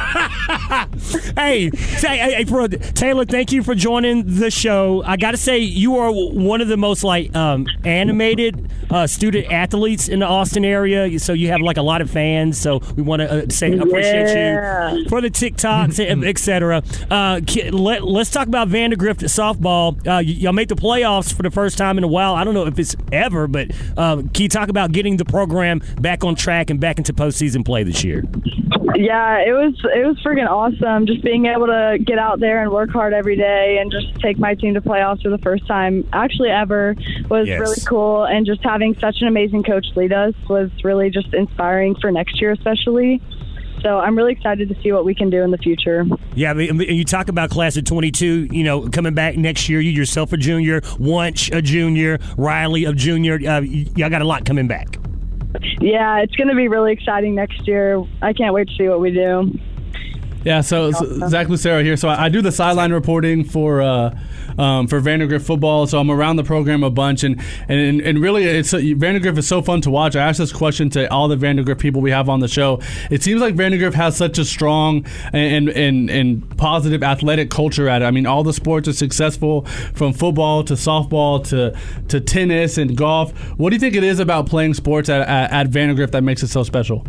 Hey, Taylor, thank you for joining the show. I got to say, you are one of the most animated student athletes in the Austin area. So you have a lot of fans. So we want to say appreciate you for the TikToks, etc. Let's talk about Vandegrift softball. Y'all made the playoffs for the first time in a while. I don't know if it's ever, but can you talk about getting the program back on track and back into postseason play this year?
Yeah, it was freaking awesome. Just being able to get out there and work hard every day and just take my team to playoffs for the first time actually ever was really cool. And just having such an amazing coach lead us was really just inspiring for next year especially. So I'm really excited to see what we can do in the future. Yeah, you talk about class of 22, coming back next year. You yourself a junior, Wunsch a junior, Riley a junior. Y'all got a lot coming back. Yeah, it's going to be really exciting next year. I can't wait to see what we do.
Yeah, so Zach Lucero here. So I do the sideline reporting for Vandegrift football. So I'm around the program a bunch, and really, Vandegrift is so fun to watch. I asked this question to all the Vandegrift people we have on the show. It seems like Vandegrift has such a strong and positive athletic culture at it. I mean, all the sports are successful, from football to softball to tennis and golf. What do you think it is about playing sports at Vandegrift that makes it so special?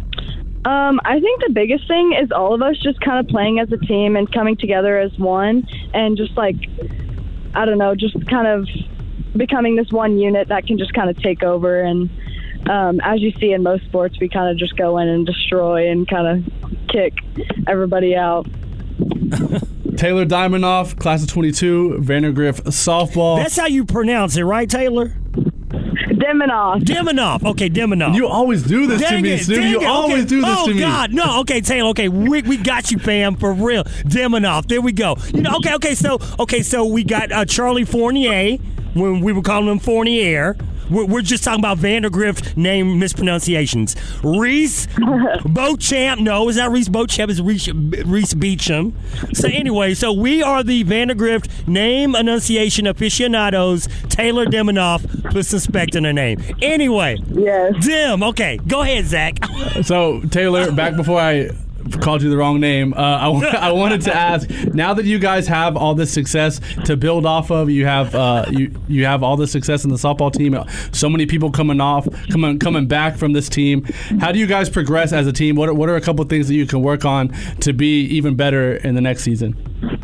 I think the biggest thing is all of us just kind of playing as a team and coming together as one and just just kind of becoming this one unit that can just kind of take over. And as you see in most sports, we kind of just go in and destroy and kind of kick everybody out.
Taylor Dimanoff, class of 22, Vandegrift softball.
That's how you pronounce it, right, Taylor?
Dimanoff.
Okay, Dimanoff.
You always do this to me, Snoop. You always do this to me.
Oh, God. No, okay, Taylor. Okay, we got you, fam, for real. Dimanoff. There we go. So we got Charlie Fournier, when we were calling him Fournier. We're just talking about Vandegrift name mispronunciations. Reese Beauchamp. No, it's not Reese Beauchamp. It's Reese Beecham. So anyway, we are the Vandegrift name enunciation aficionados. Taylor Dimanoff puts some respect in her name. Anyway.
Yes.
Dim. Okay. Go ahead, Zach.
So, Taylor, back before I called you the wrong name. I wanted to ask, now that you guys have all this success to build off of, you have you have all this success in the softball team, so many people coming back from this team. How do you guys progress as a team? What are a couple of things that you can work on to be even better in the next season?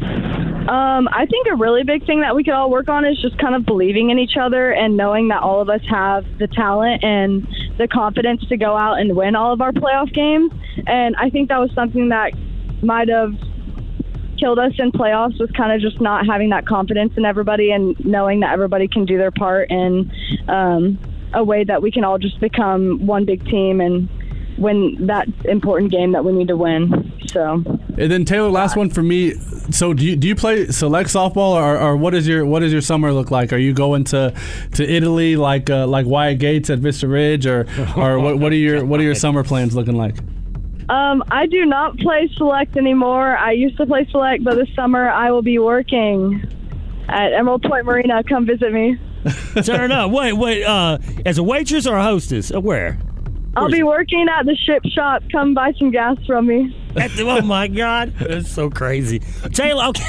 I think a really big thing that we could all work on is just kind of believing in each other and knowing that all of us have the talent and the confidence to go out and win all of our playoff games. And I think that was something that might have killed us in playoffs, was kind of just not having that confidence in everybody and knowing that everybody can do their part in a way that we can all just become one big team and win that important game that we need to win. So,
and then Taylor, last one for me. So do you play select softball, or what does your summer look like? Are you going to Italy like Wyatt Gates at Vista Ridge, or what are your summer plans looking like?
I do not play select anymore. I used to play select, but this summer I will be working at Emerald Point Marina. Come visit me.
Turn up. Wait. As a waitress or a hostess? Where?
I'll be working at the ship shop. Come buy some gas from me.
Oh my God, that's so crazy. Taylor, okay.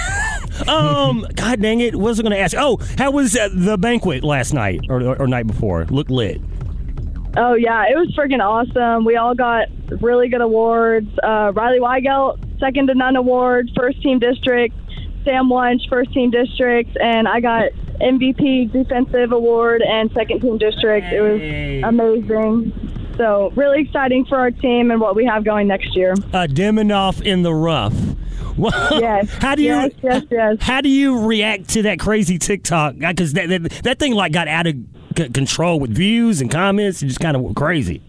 God dang it, what was I going to ask? Oh, how was the banquet last night or night before? Looked lit.
Oh yeah, it was freaking awesome. We all got really good awards. Riley Weigelt, second to none award, first team district. Sam Wunsch, first team district, and I got MVP defensive award and second team district. It was amazing. So really exciting for our team and what we have going next year.
Dimanoff in the rough.
Yes.
How do you?
Yes.
How do you react to that crazy TikTok? Because that thing got out of control with views and comments and just kind of crazy.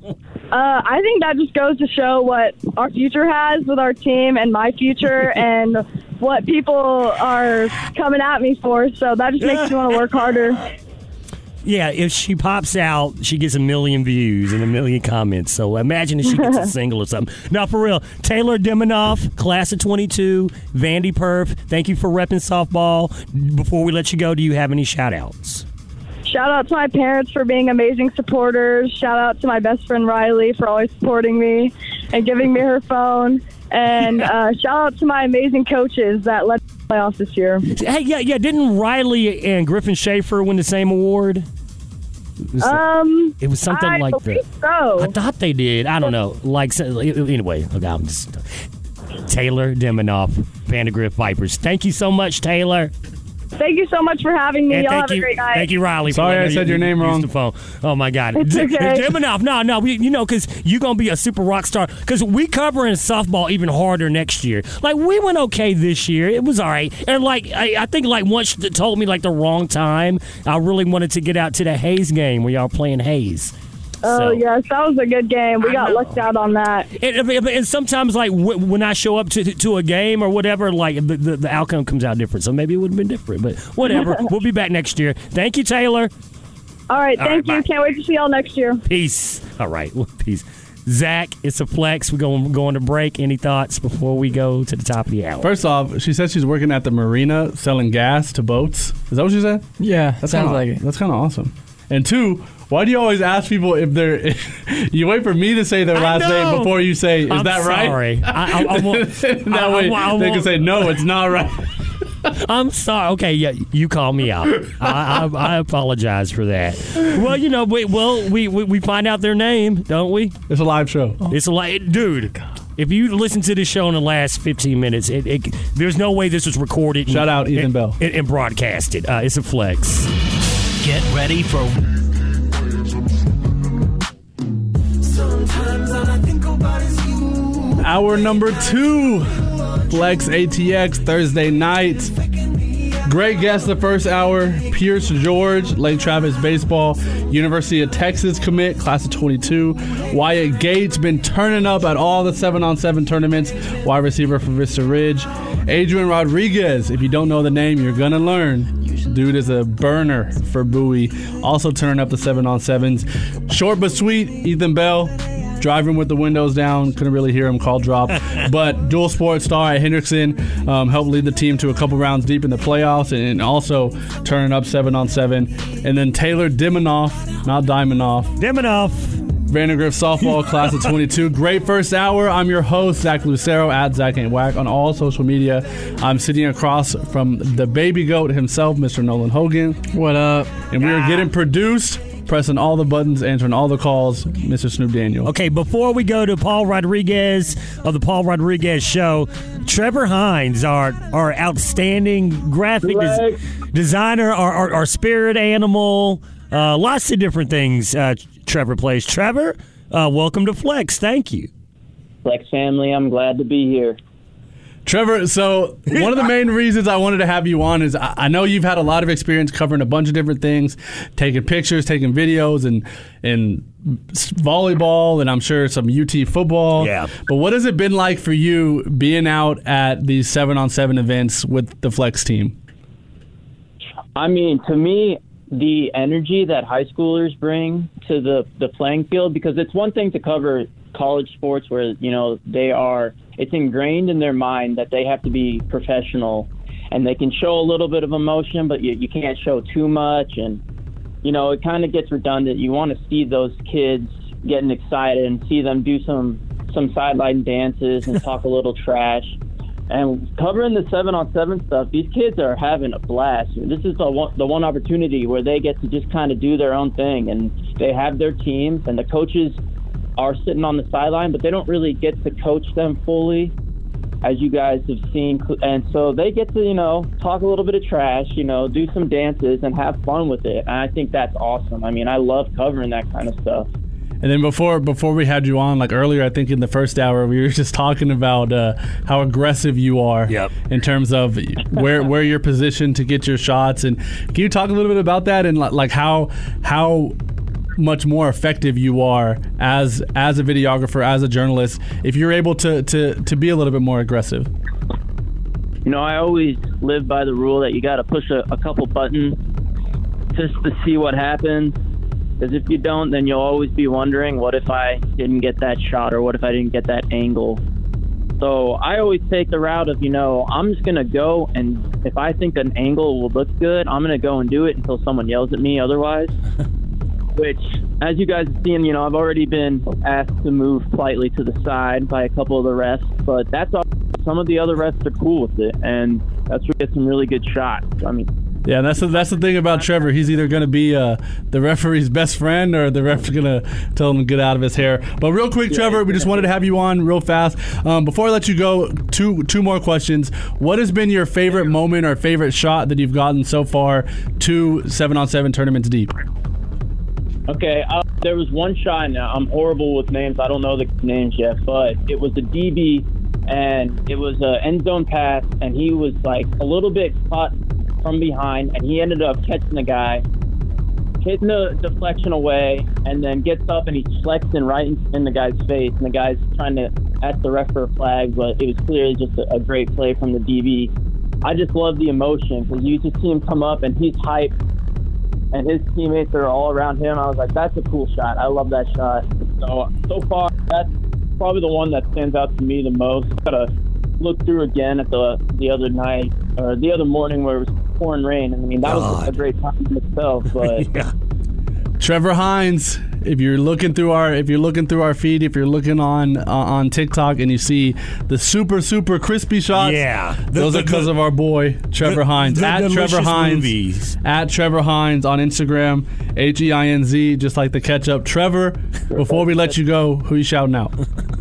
I think that just goes to show what our future has with our team and my future and what people are coming at me for. So that just makes me want to work harder.
Yeah, if she pops out, she gets 1 million views and 1 million comments. So imagine if she gets a single or something. Now, for real, Taylor Dimanoff, class of 22, Vandy Perf, thank you for repping softball. Before we let you go, do you have any shout-outs?
shout out to my parents for being amazing supporters. Shout out to my best friend Riley for always supporting me and giving me her phone. And shout out to my amazing coaches that let me play off this year.
Hey, yeah. Didn't Riley and Griffin Schaefer win the same award? It was something like that.
So.
I thought they did. I don't know. Anyway, I'm just Taylor Deminoff, Vandegrift Vipers. Thank you so much, Taylor.
Thank you so much for having me.
And
Y'all have a great night.
Thank you, Riley.
Sorry I said your name wrong.
The phone. Oh, my God.
It's okay.
Deminoff. No, because you're going to be a super rock star. Because we covering softball even harder next year. Like, we went okay this year. It was all right. And, I think, once you told me, the wrong time, I really wanted to get out to the Hayes game where y'all playing Hayes.
Oh, yes, that was a good game. We got lucked out on that.
And sometimes, when I show up to a game or whatever, the outcome comes out different. So maybe it would have been different. But whatever. We'll be back next year. Thank you, Taylor.
All right, thank you.
Bye.
Can't wait to see y'all next year.
Peace. All right, well, peace. Zach, it's a flex. We're going to break. Any thoughts before we go to the top of the hour?
First off, she said she's working at the marina selling gas to boats. Is that what she said?
Yeah, that sounds like it.
That's kind of awesome. And two, why do you always ask people if they're... you wait for me to say their last name before you say, is that right?
Sorry.
That way they can say, no, it's not right.
I'm sorry. Okay, yeah, you call me out. I apologize for that. Well, we find out their name, don't we?
It's a live show.
It's dude. If you listen to this show in the last 15 minutes, there's no way this was recorded.
Shout out Ethan Bell.
And broadcasted. It's a flex.
Get ready for
hour number 2. Flex ATX Thursday night. Great guest the first hour. Pierce George, Lake Travis Baseball, University of Texas commit, class of 22. Wyatt Gates, been turning up at all the 7-on-7 tournaments, wide receiver for Vista Ridge. Adrian Rodriguez, if you don't know the name, you're going to learn. Dude is a burner for Bowie. Also turning up the 7-on-7s. Short but sweet, Ethan Bell. Driving with the windows down, couldn't really hear him call drop. But dual sports star at Hendrickson, helped lead the team to a couple rounds deep in the playoffs and also turning up 7-on-7. And then Taylor Deminoff, not Diamondoff.
Deminoff.
Vandegrift softball class of 22. Great first hour. I'm your host, Zach Lucero, at Zach Ain't Whack on all social media. I'm sitting across from the baby goat himself, Mr. Nolan Hogan.
What up?
And we are getting produced, pressing all the buttons, answering all the calls, Mr. Snoop Daniel.
Okay, before we go to Paul Rodriguez of the Paul Rodriguez Show, Trevor Hines, our outstanding graphic designer, our spirit animal, lots of different things Trevor plays. Trevor, welcome to Flex. Thank you.
Flex family, I'm glad to be here.
Trevor, so one of the main reasons I wanted to have you on is I know you've had a lot of experience covering a bunch of different things, taking pictures, taking videos, and volleyball, and I'm sure some UT football.
Yeah.
But what has it been like for you being out at these 7-on-7 events with the Flex team?
I mean, to me, the energy that high schoolers bring to the playing field, because it's one thing to cover college sports where, it's ingrained in their mind that they have to be professional and they can show a little bit of emotion, but you can't show too much. And, it kind of gets redundant. You want to see those kids getting excited and see them do some sideline dances and talk a little trash. And covering the 7-on-7 stuff, these kids are having a blast. This is the one opportunity where they get to just kind of do their own thing, and they have their teams, and the coaches are sitting on the sideline, but they don't really get to coach them fully, as you guys have seen. And so they get to, talk a little bit of trash, do some dances and have fun with it. And I think that's awesome. I mean, I love covering that kind of stuff.
And then before we had you on, earlier, I think in the first hour, we were just talking about how aggressive you are in terms of where you're positioned to get your shots. And can you talk a little bit about that and how much more effective you are as a videographer, as a journalist, if you're able to be a little bit more aggressive?
I always live by the rule that you got to push a couple buttons just to see what happens. Because if you don't, then you'll always be wondering, what if I didn't get that shot, or what if I didn't get that angle? So I always take the route of, I'm just going to go, and if I think an angle will look good, I'm going to go and do it until someone yells at me otherwise. Which, as you guys have seen, I've already been asked to move slightly to the side by a couple of the refs, but that's all. Some of the other refs are cool with it, and that's where we get some really good shots.
Yeah, that's the thing about Trevor. He's either going to be the referee's best friend, or the ref's going to tell him to get out of his hair. But real quick, Trevor, we just wanted to have you on real fast. Before I let you go, two more questions. What has been your favorite moment or favorite shot that you've gotten so far 2 7-on-7 tournaments deep?
Okay, there was one shot, and I'm horrible with names. I don't know the names yet, but it was a DB, and it was an end zone pass, and he was like a little bit caught from behind, and he ended up catching the guy, hitting the deflection away, and then gets up and he's flexing right in the guy's face, and the guy's trying to ask the ref for a flag, but it was clearly just a great play from the DB. I just love the emotion, because you just see him come up, and he's hyped, and his teammates are all around him. I was like, that's a cool shot. I love that shot. So far, that's probably the one that stands out to me the most. Gotta look through again at the other night, or the other morning where it was pouring rain. And that was a great time in itself. But
Trevor Hines, if you're looking through our feed, if you're looking on TikTok and you see the super crispy shots, those are because of our boy Trevor Hines at Trevor Hines at Trevor Hines on Instagram, HEINZ, just like the ketchup. Trevor, before we let you go, who you shouting out?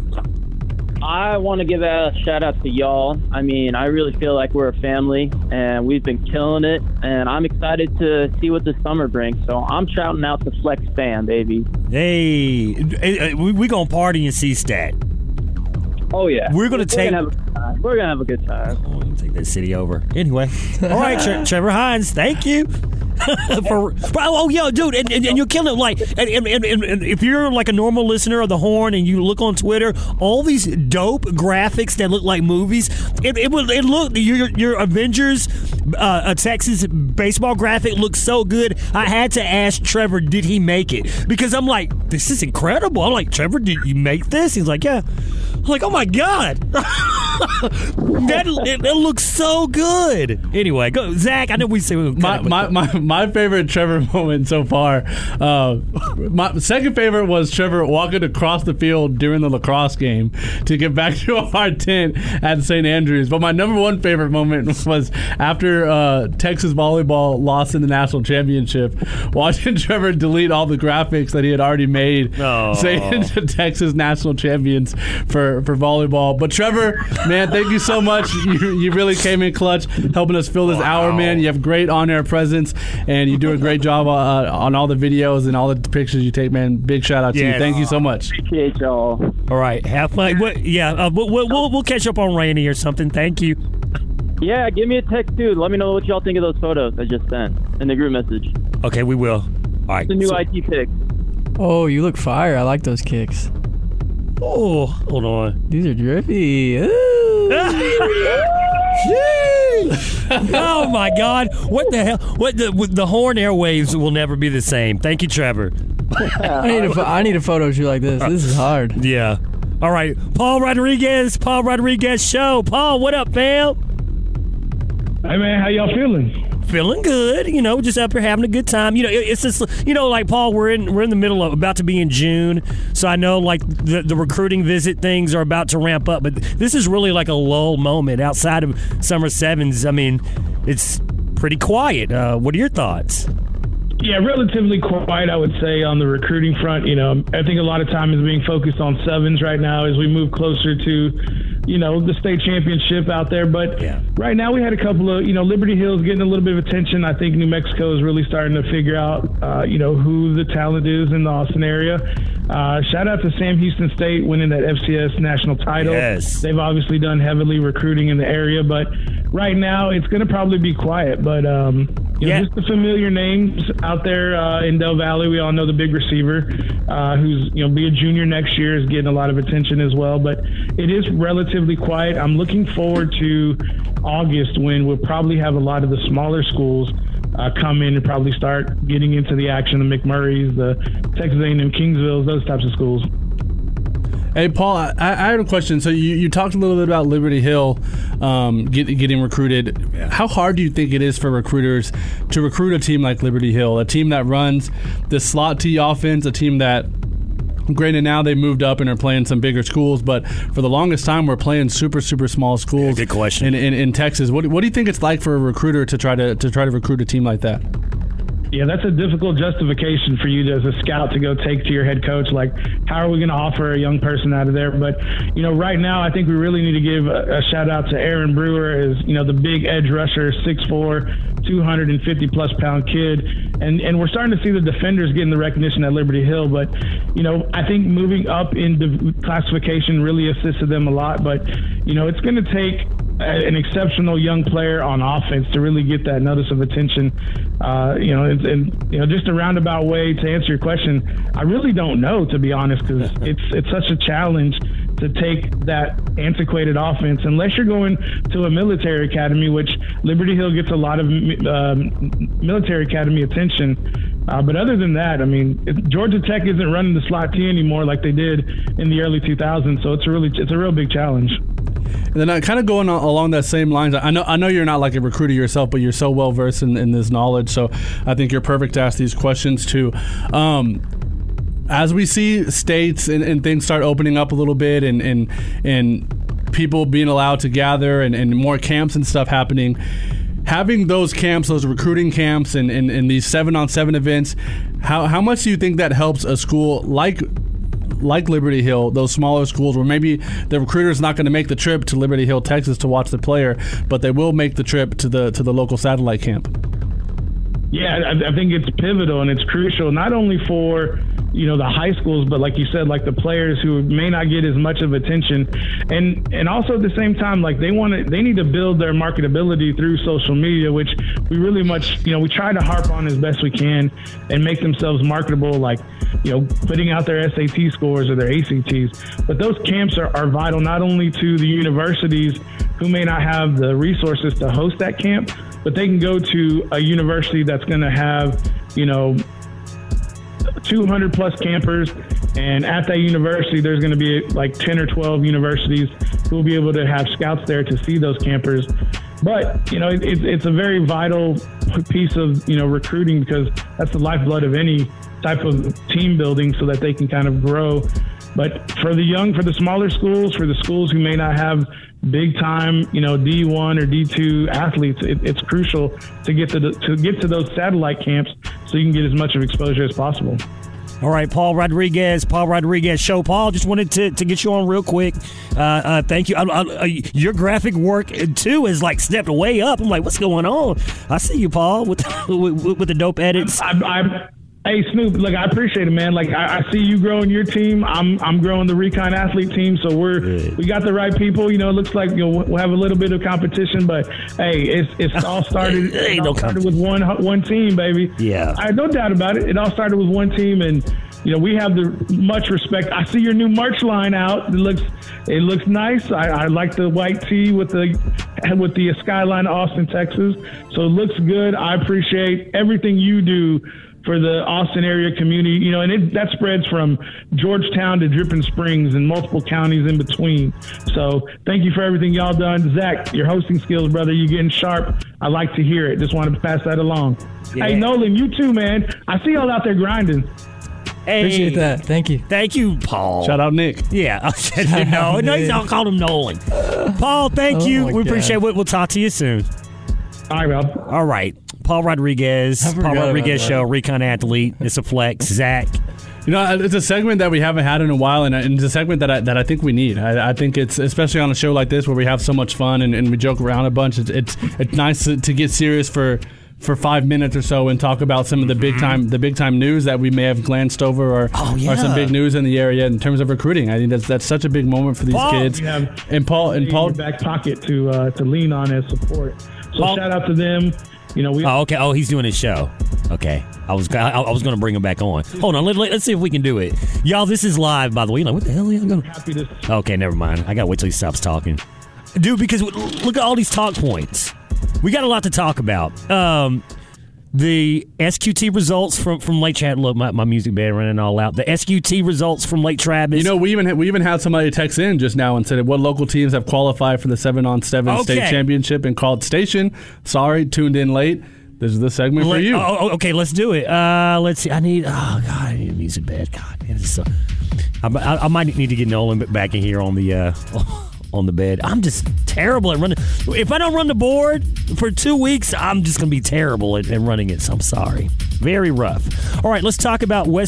I want to give a shout out to y'all. I really feel like we're a family, and we've been killing it, and I'm excited to see what the summer brings. So I'm shouting out to Flex Fan, baby.
Hey, we gonna party in C-Stat.
Oh yeah,
we're gonna
have a good time.
Oh, we'll take that city over anyway. All right, Trevor Hines, thank you. Dude, and you're killing it. Like, and if you're like a normal listener of the Horn and you look on Twitter, all these dope graphics that look like movies. It look your Avengers, a Texas baseball graphic looks so good. I had to ask Trevor, did he make it? Because I'm like, this is incredible. I'm like, Trevor, did you make this? He's like, yeah. I'm like, oh my god, that looks so good. Anyway, go, Zach. I know we say
my favorite Trevor moment so far. My second favorite was Trevor walking across the field during the lacrosse game to get back to our tent at St. Andrews. But my number one favorite moment was after Texas volleyball lost in the national championship, watching Trevor delete all the graphics that he had already made, saying to Texas national champions for volleyball. But Trevor, man, thank you so much. You really came in clutch, helping us fill this hour, man. You have great on-air presence, and you do a great job on all the videos and all the pictures you take, man. Big shout out to you. Thank you so much.
Appreciate y'all.
All right, have fun. We'll catch up on Rainy or something. Thank you.
Yeah, give me a text too. Let me know what y'all think of those photos I just sent in the group message.
Okay, we will. All right.
The new IT pick.
Oh, you look fire. I like those kicks.
Oh, hold on.
These are drippy.
Oh my God! What the hell? The Horn airwaves will never be the same. Thank you, Trevor.
I need a photo shoot like this. This is hard.
Yeah. All right, Paul Rodriguez Show. Paul, what up, fam?
Hey man, how y'all feeling?
Feeling good, just up here having a good time. It's just, like Paul, we're in the middle of about to be in June, so I know like the recruiting visit things are about to ramp up, but this is really like a lull moment outside of Summer Sevens. It's pretty quiet. What are your thoughts?
Yeah, relatively quiet, I would say, on the recruiting front. I think a lot of time is being focused on sevens right now as we move closer to, the state championship out there. But right now we had a couple of, Liberty Hill's getting a little bit of attention. I think New Mexico is really starting to figure out, who the talent is in the Austin area. Shout out to Sam Houston State winning that FCS national title.
Yes.
They've obviously done heavily recruiting in the area, but right now it's going to probably be quiet. But, just the familiar names out there in Del Valley. We all know the big receiver who's, be a junior next year is getting a lot of attention as well. But it is relatively quiet. I'm looking forward to August when we'll probably have a lot of the smaller schools come in and probably start getting into the action. The McMurrays, the Texas A&M Kingsvilles, those types of schools.
Hey, Paul, I had a question. So you talked a little bit about Liberty Hill getting recruited. Yeah. How hard do you think it is for recruiters to recruit a team like Liberty Hill, a team that runs the slot T offense, a team that, granted, now they moved up and are playing some bigger schools, but for the longest time we're playing super, super small schools.
Yeah, good question.
In Texas. What do you think it's like for a recruiter to try to recruit a team like that?
Yeah, that's a difficult justification for you as a scout to go take to your head coach. Like, how are we going to offer a young person out of there? But, right now I think we really need to give a shout out to Aaron Brewer as, the big edge rusher, 6'4", 250-plus pound kid. And we're starting to see the defenders getting the recognition at Liberty Hill. But, I think moving up in classification really assisted them a lot. But, it's going to take an exceptional young player on offense to really get that notice of attention. Just a roundabout way to answer your question, I really don't know, to be honest, because it's such a challenge to take that antiquated offense unless you're going to a military academy, which Liberty Hill gets a lot of military academy attention. But other than that, Georgia Tech isn't running the slot T anymore like they did in the early 2000s, so it's a real big challenge.
And then kind of going along that same lines, I know you're not like a recruiter yourself, but you're so well versed in this knowledge, so I think you're perfect to ask these questions too. As we see states and things start opening up a little bit and people being allowed to gather and more camps and stuff happening, having those camps, those recruiting camps and these 7-on-7 events, how much do you think that helps a school like Liberty Hill, those smaller schools where maybe the recruiter is not going to make the trip to Liberty Hill, Texas to watch the player, but they will make the trip to the local satellite camp?
Yeah, I think it's pivotal and it's crucial, not only for the high schools, but like you said, like the players who may not get as much of attention, and also at the same time, like they need to build their marketability through social media, which we really much we try to harp on as best we can and make themselves marketable, like putting out their SAT scores or their ACTs. But those camps are vital not only to the universities who may not have the resources to host that camp, but they can go to a university that's going to have 200 plus campers, and at that university there's going to be like 10 or 12 universities who will be able to have scouts there to see those campers. But it's a very vital piece of recruiting, because that's the lifeblood of any type of team building, so that they can kind of grow. But for the smaller schools, for the schools who may not have big time, D1 or D2 athletes, it's crucial to get to those satellite camps so you can get as much of exposure as possible.
All right, Paul Rodriguez Show. Paul, just wanted to get you on real quick. Thank you. Your graphic work too is like stepped way up. I'm like, what's going on? I see you, Paul, with the dope edits.
Hey, Snoop, look, I appreciate it, man. Like, I see you growing your team. I'm growing the Recon Athlete team, so we got the right people. It looks like we'll have a little bit of competition, but hey, it's all started. Started with one team, baby.
Yeah,
I no doubt about it. It all started with one team, and we have the much respect. I see your new merch line out. It looks nice. I like the white tee with the skyline of Austin, Texas. So it looks good. I appreciate everything you do for the Austin area community, and that spreads from Georgetown to Dripping Springs and multiple counties in between. So thank you for everything y'all done. Zach, your hosting skills, brother, you're getting sharp. I like to hear it. Just wanted to pass that along. Yeah. Hey, Nolan, you too, man. I see y'all out there grinding.
Hey.
Appreciate that.
Thank you, Paul.
Shout out Nick.
Yeah. No, he's not called him Nolan. Paul, thank you. We appreciate it. We'll talk to you soon.
All right, Rob.
All right. Paul Rodriguez Show, Recon Athlete. It's a flex. Zach.
It's a segment that we haven't had in a while, and it's a segment that I think we need. I think it's, especially on a show like this where we have so much fun and we joke around a bunch, it's nice to get serious for 5 minutes or so and talk about some of the big time news that we may have glanced over, or some big news in the area in terms of recruiting. I think that's such a big moment for these kids. And Paul
in your back pocket to lean on as support. So shout out to them.
Okay. Oh, he's doing his show. Okay. I was going to bring him back on. Hold on. Let's see if we can do it. Y'all, this is live, by the way. You're like, what the hell are you going to... Okay, never mind. I got to wait till he stops talking. Dude, because look at all these talk points. We got a lot to talk about. The SQT results from Lake Travis. Look, my music band running all out. The SQT results from Lake Travis.
We even had somebody text in just now and said what local teams have qualified for the 7-on-7 state championship in College Station. Sorry, tuned in late. This is the segment for you.
Okay, let's do it. Let's see. I need a music bed. God, man, it's so. I might need to get Nolan back in here on the bed. I'm just terrible at running. If I don't run the board for 2 weeks, I'm just going to be terrible at running it. So I'm sorry. Very rough. All right, let's talk about Warrior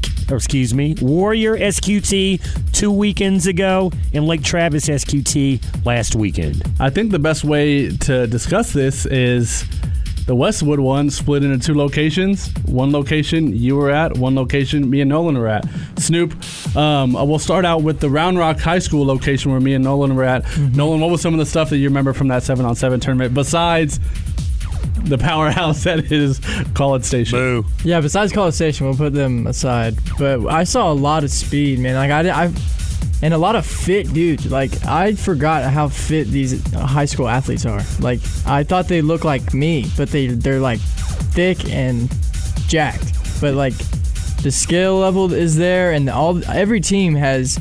SQT 2 weekends ago and Lake Travis SQT last weekend.
I think the best way to discuss this is the Westwood one split into 2 locations. One location you were at, one location me and Nolan were at. Snoop, we'll start out with the Round Rock High School location where me and Nolan were at. Mm-hmm. Nolan, what was some of the stuff that you remember from that 7-on-7 tournament besides the powerhouse that is College Station?
Boo.
Yeah, besides College Station, we'll put them aside. But I saw a lot of speed, man. And a lot of fit dudes. Like, I forgot how fit these high school athletes are. Like, I thought they looked like me, but they're like thick and jacked. But like, the skill level is there, and every team has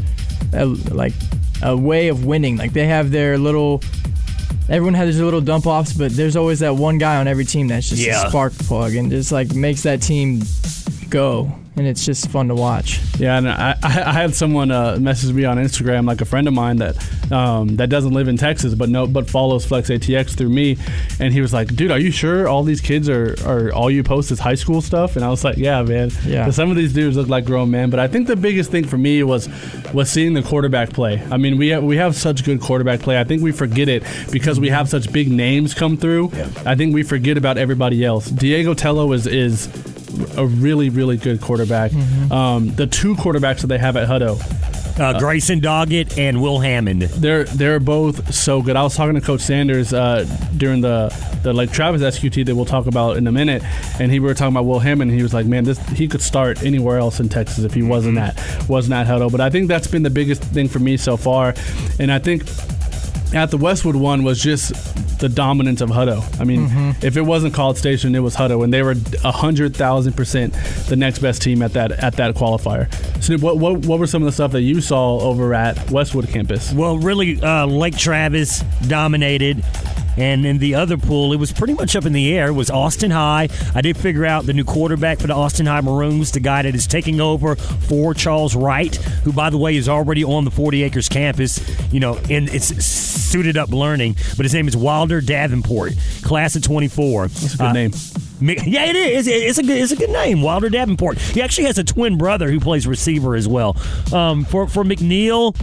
a way of winning. Like, they have their little. Everyone has their little dump offs, but there's always that one guy on every team that's just a spark plug and just like makes that team go. And it's just fun to watch.
Yeah, and I had someone message me on Instagram, like a friend of mine that doesn't live in Texas, but follows Flex ATX through me, and he was like, "Dude, are you sure all these kids are all you post is high school stuff?" And I was like, "Yeah, man. Yeah." Some of these dudes look like grown men, but I think the biggest thing for me was seeing the quarterback play. I mean, we have such good quarterback play. I think we forget it because we have such big names come through. Yeah. I think we forget about everybody else. Diego Tello is a really, really good quarterback. Mm-hmm. The 2 quarterbacks that they have at Hutto,
Grayson Doggett and Will Hammond.
They're both so good. I was talking to Coach Sanders during the Lake Travis SQT that we'll talk about in a minute, and we were talking about Will Hammond, and he was like, "Man, he could start anywhere else in Texas if he wasn't at Hutto." But I think that's been the biggest thing for me so far, and I think at the Westwood one was just the dominance of Hutto. I mean, if it wasn't College Station, it was Hutto, and they were 100,000% the next best team at that qualifier. Snoop, what were some of the stuff that you saw over at Westwood campus?
Well, really, Lake Travis dominated. And in the other pool, it was pretty much up in the air. It was Austin High. I did figure out the new quarterback for the Austin High Maroons, the guy that is taking over for Charles Wright, who, by the way, is already on the 40 Acres campus, and it's suited up learning. But his name is Wilder Davenport, class of 24.
That's a good name.
Yeah, it is. It's a good name, Wilder Davenport. He actually has a twin brother who plays receiver as well. For McNeil,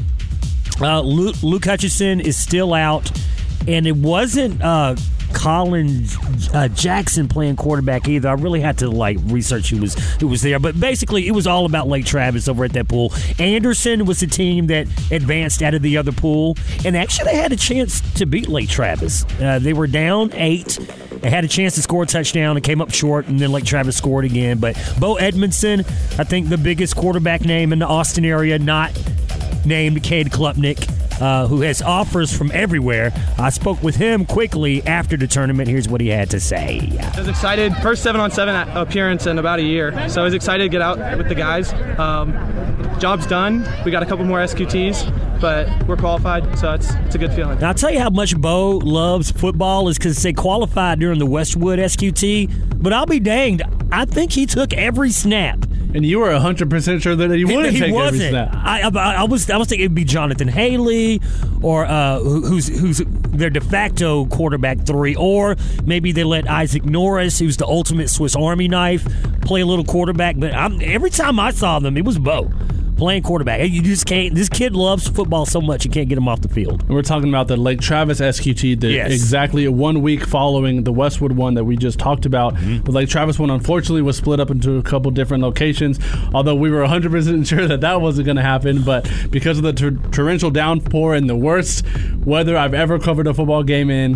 Luke Hutchison is still out. And it wasn't Colin Jackson playing quarterback either. I really had to research who was there. But basically, it was all about Lake Travis over at that pool. Anderson was the team that advanced out of the other pool. And actually, they had a chance to beat Lake Travis. They were down 8. They had a chance to score a touchdown and came up short, and then Lake Travis scored again. But Bo Edmondson, I think the biggest quarterback name in the Austin area, not named Cade Klupnick, who has offers from everywhere. I spoke with him quickly after the tournament. Here's what he had to say.
I was excited. First 7-on-7 appearance in about a year. So I was excited to get out with the guys. Job's done. We got a couple more SQTs, but we're qualified, so it's a good feeling.
Now, I'll tell you how much Bo loves football is because they qualified during the Westwood SQT, but I'll be danged. I think he took every snap.
And you were 100% sure that he wouldn't take every snap.
I was thinking it'd be Jonathan Haley, or who's their de facto quarterback 3, or maybe they let Isaac Norris, who's the ultimate Swiss Army knife, play a little quarterback. But every time I saw them, it was Bo playing quarterback. You just can't. This kid loves football so much you can't get him off the field.
We're talking about the Lake Travis SQT, exactly 1 week following the Westwood one that we just talked about. The Lake Travis one, unfortunately, was split up into a couple different locations, although we were 100% sure that wasn't going to happen. But because of the torrential downpour and the worst weather I've ever covered a football game in,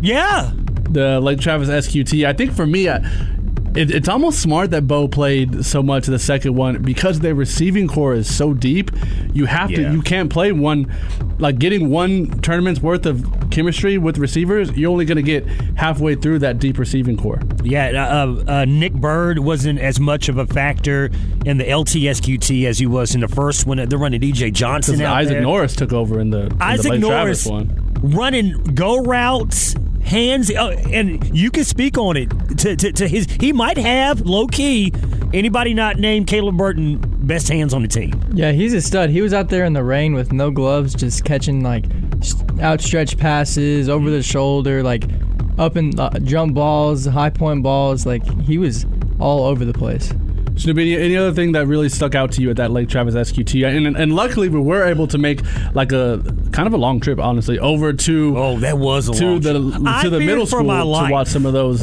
the Lake Travis SQT, I think for me, it's almost smart that Bo played so much the second one because their receiving core is so deep. You have to. You can't play one, getting one tournament's worth of chemistry with receivers, you're only going to get halfway through that deep receiving core.
Yeah, Nick Bird wasn't as much of a factor in the LTSQT as he was in the first one. They're running DJ Johnson out
Isaac
there.
Norris took over in the Blake Travis one.
Running go routes, hands, and you can speak on it to his. He might have low key. Anybody not named Caleb Burton best hands on the team?
Yeah, he's a stud. He was out there in the rain with no gloves, just catching like outstretched passes over the shoulder, like up and jump balls, high point balls. Like he was all over the place.
Snoopy, any other thing that really stuck out to you at that Lake Travis SQT? And luckily we were able to make like a kind of a long trip, honestly, over to
that was a
to the middle school to watch some of those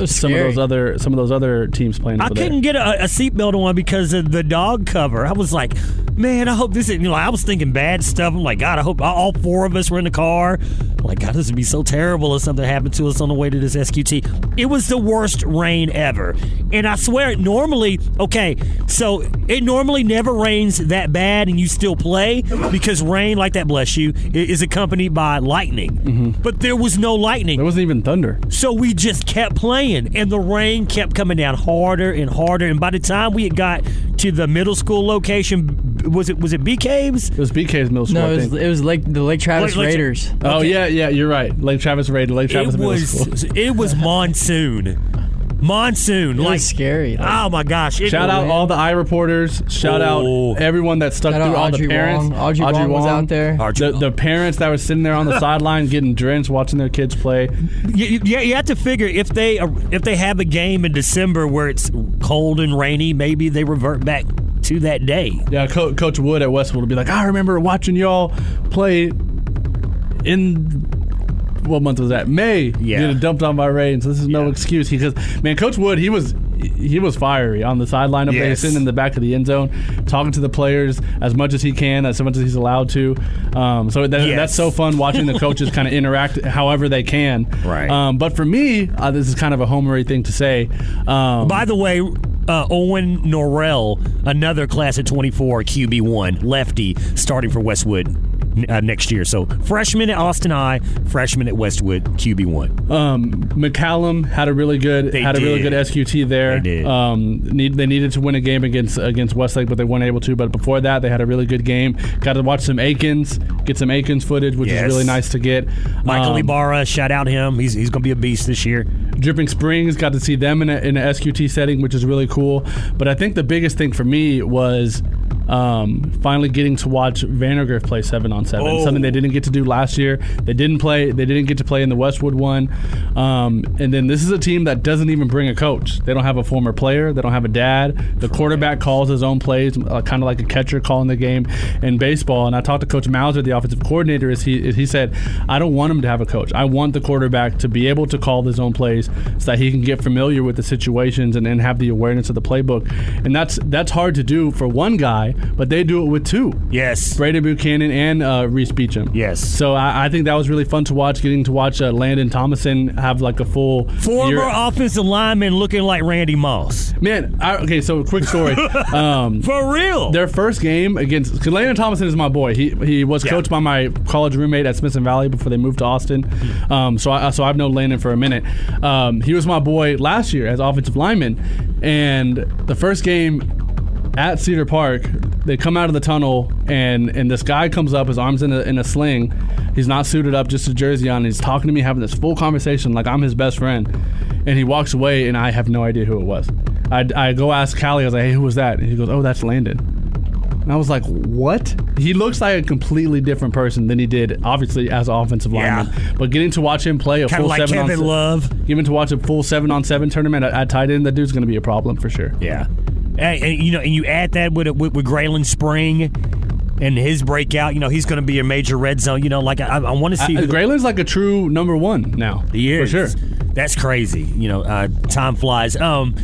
other teams playing.
I couldn't get a seatbelt on because of the dog cover. I was like, man, I hope this is. I was thinking bad stuff. I'm like, God, I hope all four of us were in the car. I'm like, God, this would be so terrible if something happened to us on the way to this SQT. It was the worst rain ever, and I swear, normally, so it normally never rains that bad and you still play because rain like that, bless you, is accompanied by lightning.
Mm-hmm.
But there was no lightning.
There wasn't even thunder.
So we just kept playing, and the rain kept coming down harder and harder. And by the time we had got to the middle school location, was it B Caves?
It was B Caves Middle School.
No, it was the Lake Travis Raiders.
Okay. Oh yeah, you're right. Lake Travis Raiders. Lake Travis Middle School.
It was monsoon. Monsoon,
it was scary.
Oh my gosh!
Shout out all the iReporters. Shout out everyone that stuck through. All the parents.
Audrey Wong was out there.
The parents that were sitting there on the sideline getting drenched, watching their kids play.
You have to figure if they have a game in December where it's cold and rainy, maybe they revert back to that day.
Yeah, Coach Wood at Westwood will be like, I remember watching y'all play in. What month was that? May.
Yeah.
Getting dumped on by rain, so this is no excuse. Because man, Coach Wood, he was fiery on the sideline up there, sitting in the back of the end zone, talking to the players as much as he can, as much as he's allowed to. That's so fun watching the coaches kind of interact however they can.
Right.
But for me, this is kind of a homery thing to say.
By the way, Owen Norrell, another class of 24 QB1 lefty, starting for Westwood next year. So freshman at Austin High, freshman at Westwood, QB1.
McCallum had a really good SQT there.
They did.
They needed to win a game against Westlake, but they weren't able to. But before that, they had a really good game. Got to watch some Akins, get some Akins footage, which is really nice to get.
Michael Ibarra, shout out him. He's going to be a beast this year.
Dripping Springs, got to see them in an SQT setting, which is really cool. But I think the biggest thing for me was finally getting to watch Vandergrift play 7-on-7. Something they didn't get to do last year. They didn't get to play in the Westwood one. And then this is a team that doesn't even bring a coach. They don't have a former player. They don't have a dad. The quarterback calls his own plays, kind of like a catcher calling the game in baseball. And I talked to Coach Mauser, the offensive coordinator, he said, I don't want him to have a coach. I want the quarterback to be able to call his own plays so that he can get familiar with the situations and have the awareness of the playbook. And that's hard to do for one guy, but they do it with two.
Yes.
Braden Buchanan and Reese Beecham.
Yes.
So I think that was really fun to watch, getting to watch Landon Thomason have like a full
former offensive lineman looking like Randy Moss.
Man, so quick story.
For real.
Their first game against, because Landon Thomason is my boy. He was coached by my college roommate at Smith & Valley before they moved to Austin. So I've known Landon for a minute. He was my boy last year as offensive lineman, and the first game at Cedar Park, they come out of the tunnel, and this guy comes up, his arm's in a sling. He's not suited up, just a jersey on. He's talking to me, having this full conversation like I'm his best friend. And he walks away, and I have no idea who it was. I go ask Callie, I was like, hey, who was that? And he goes, oh, that's Landon. And I was like, what? He looks like a completely different person than he did, obviously, as an offensive lineman. But getting to watch him play a full 7-on-7.
Love.
Getting to watch a full 7-on-7 tournament at tight end, that dude's going to be a problem for sure.
Yeah. And you add that with Graylin Spring and his breakout. He's going to be a major red zone. I want to see.
Graylin's like a true number one now.
He is.
For sure.
That's crazy. Time flies.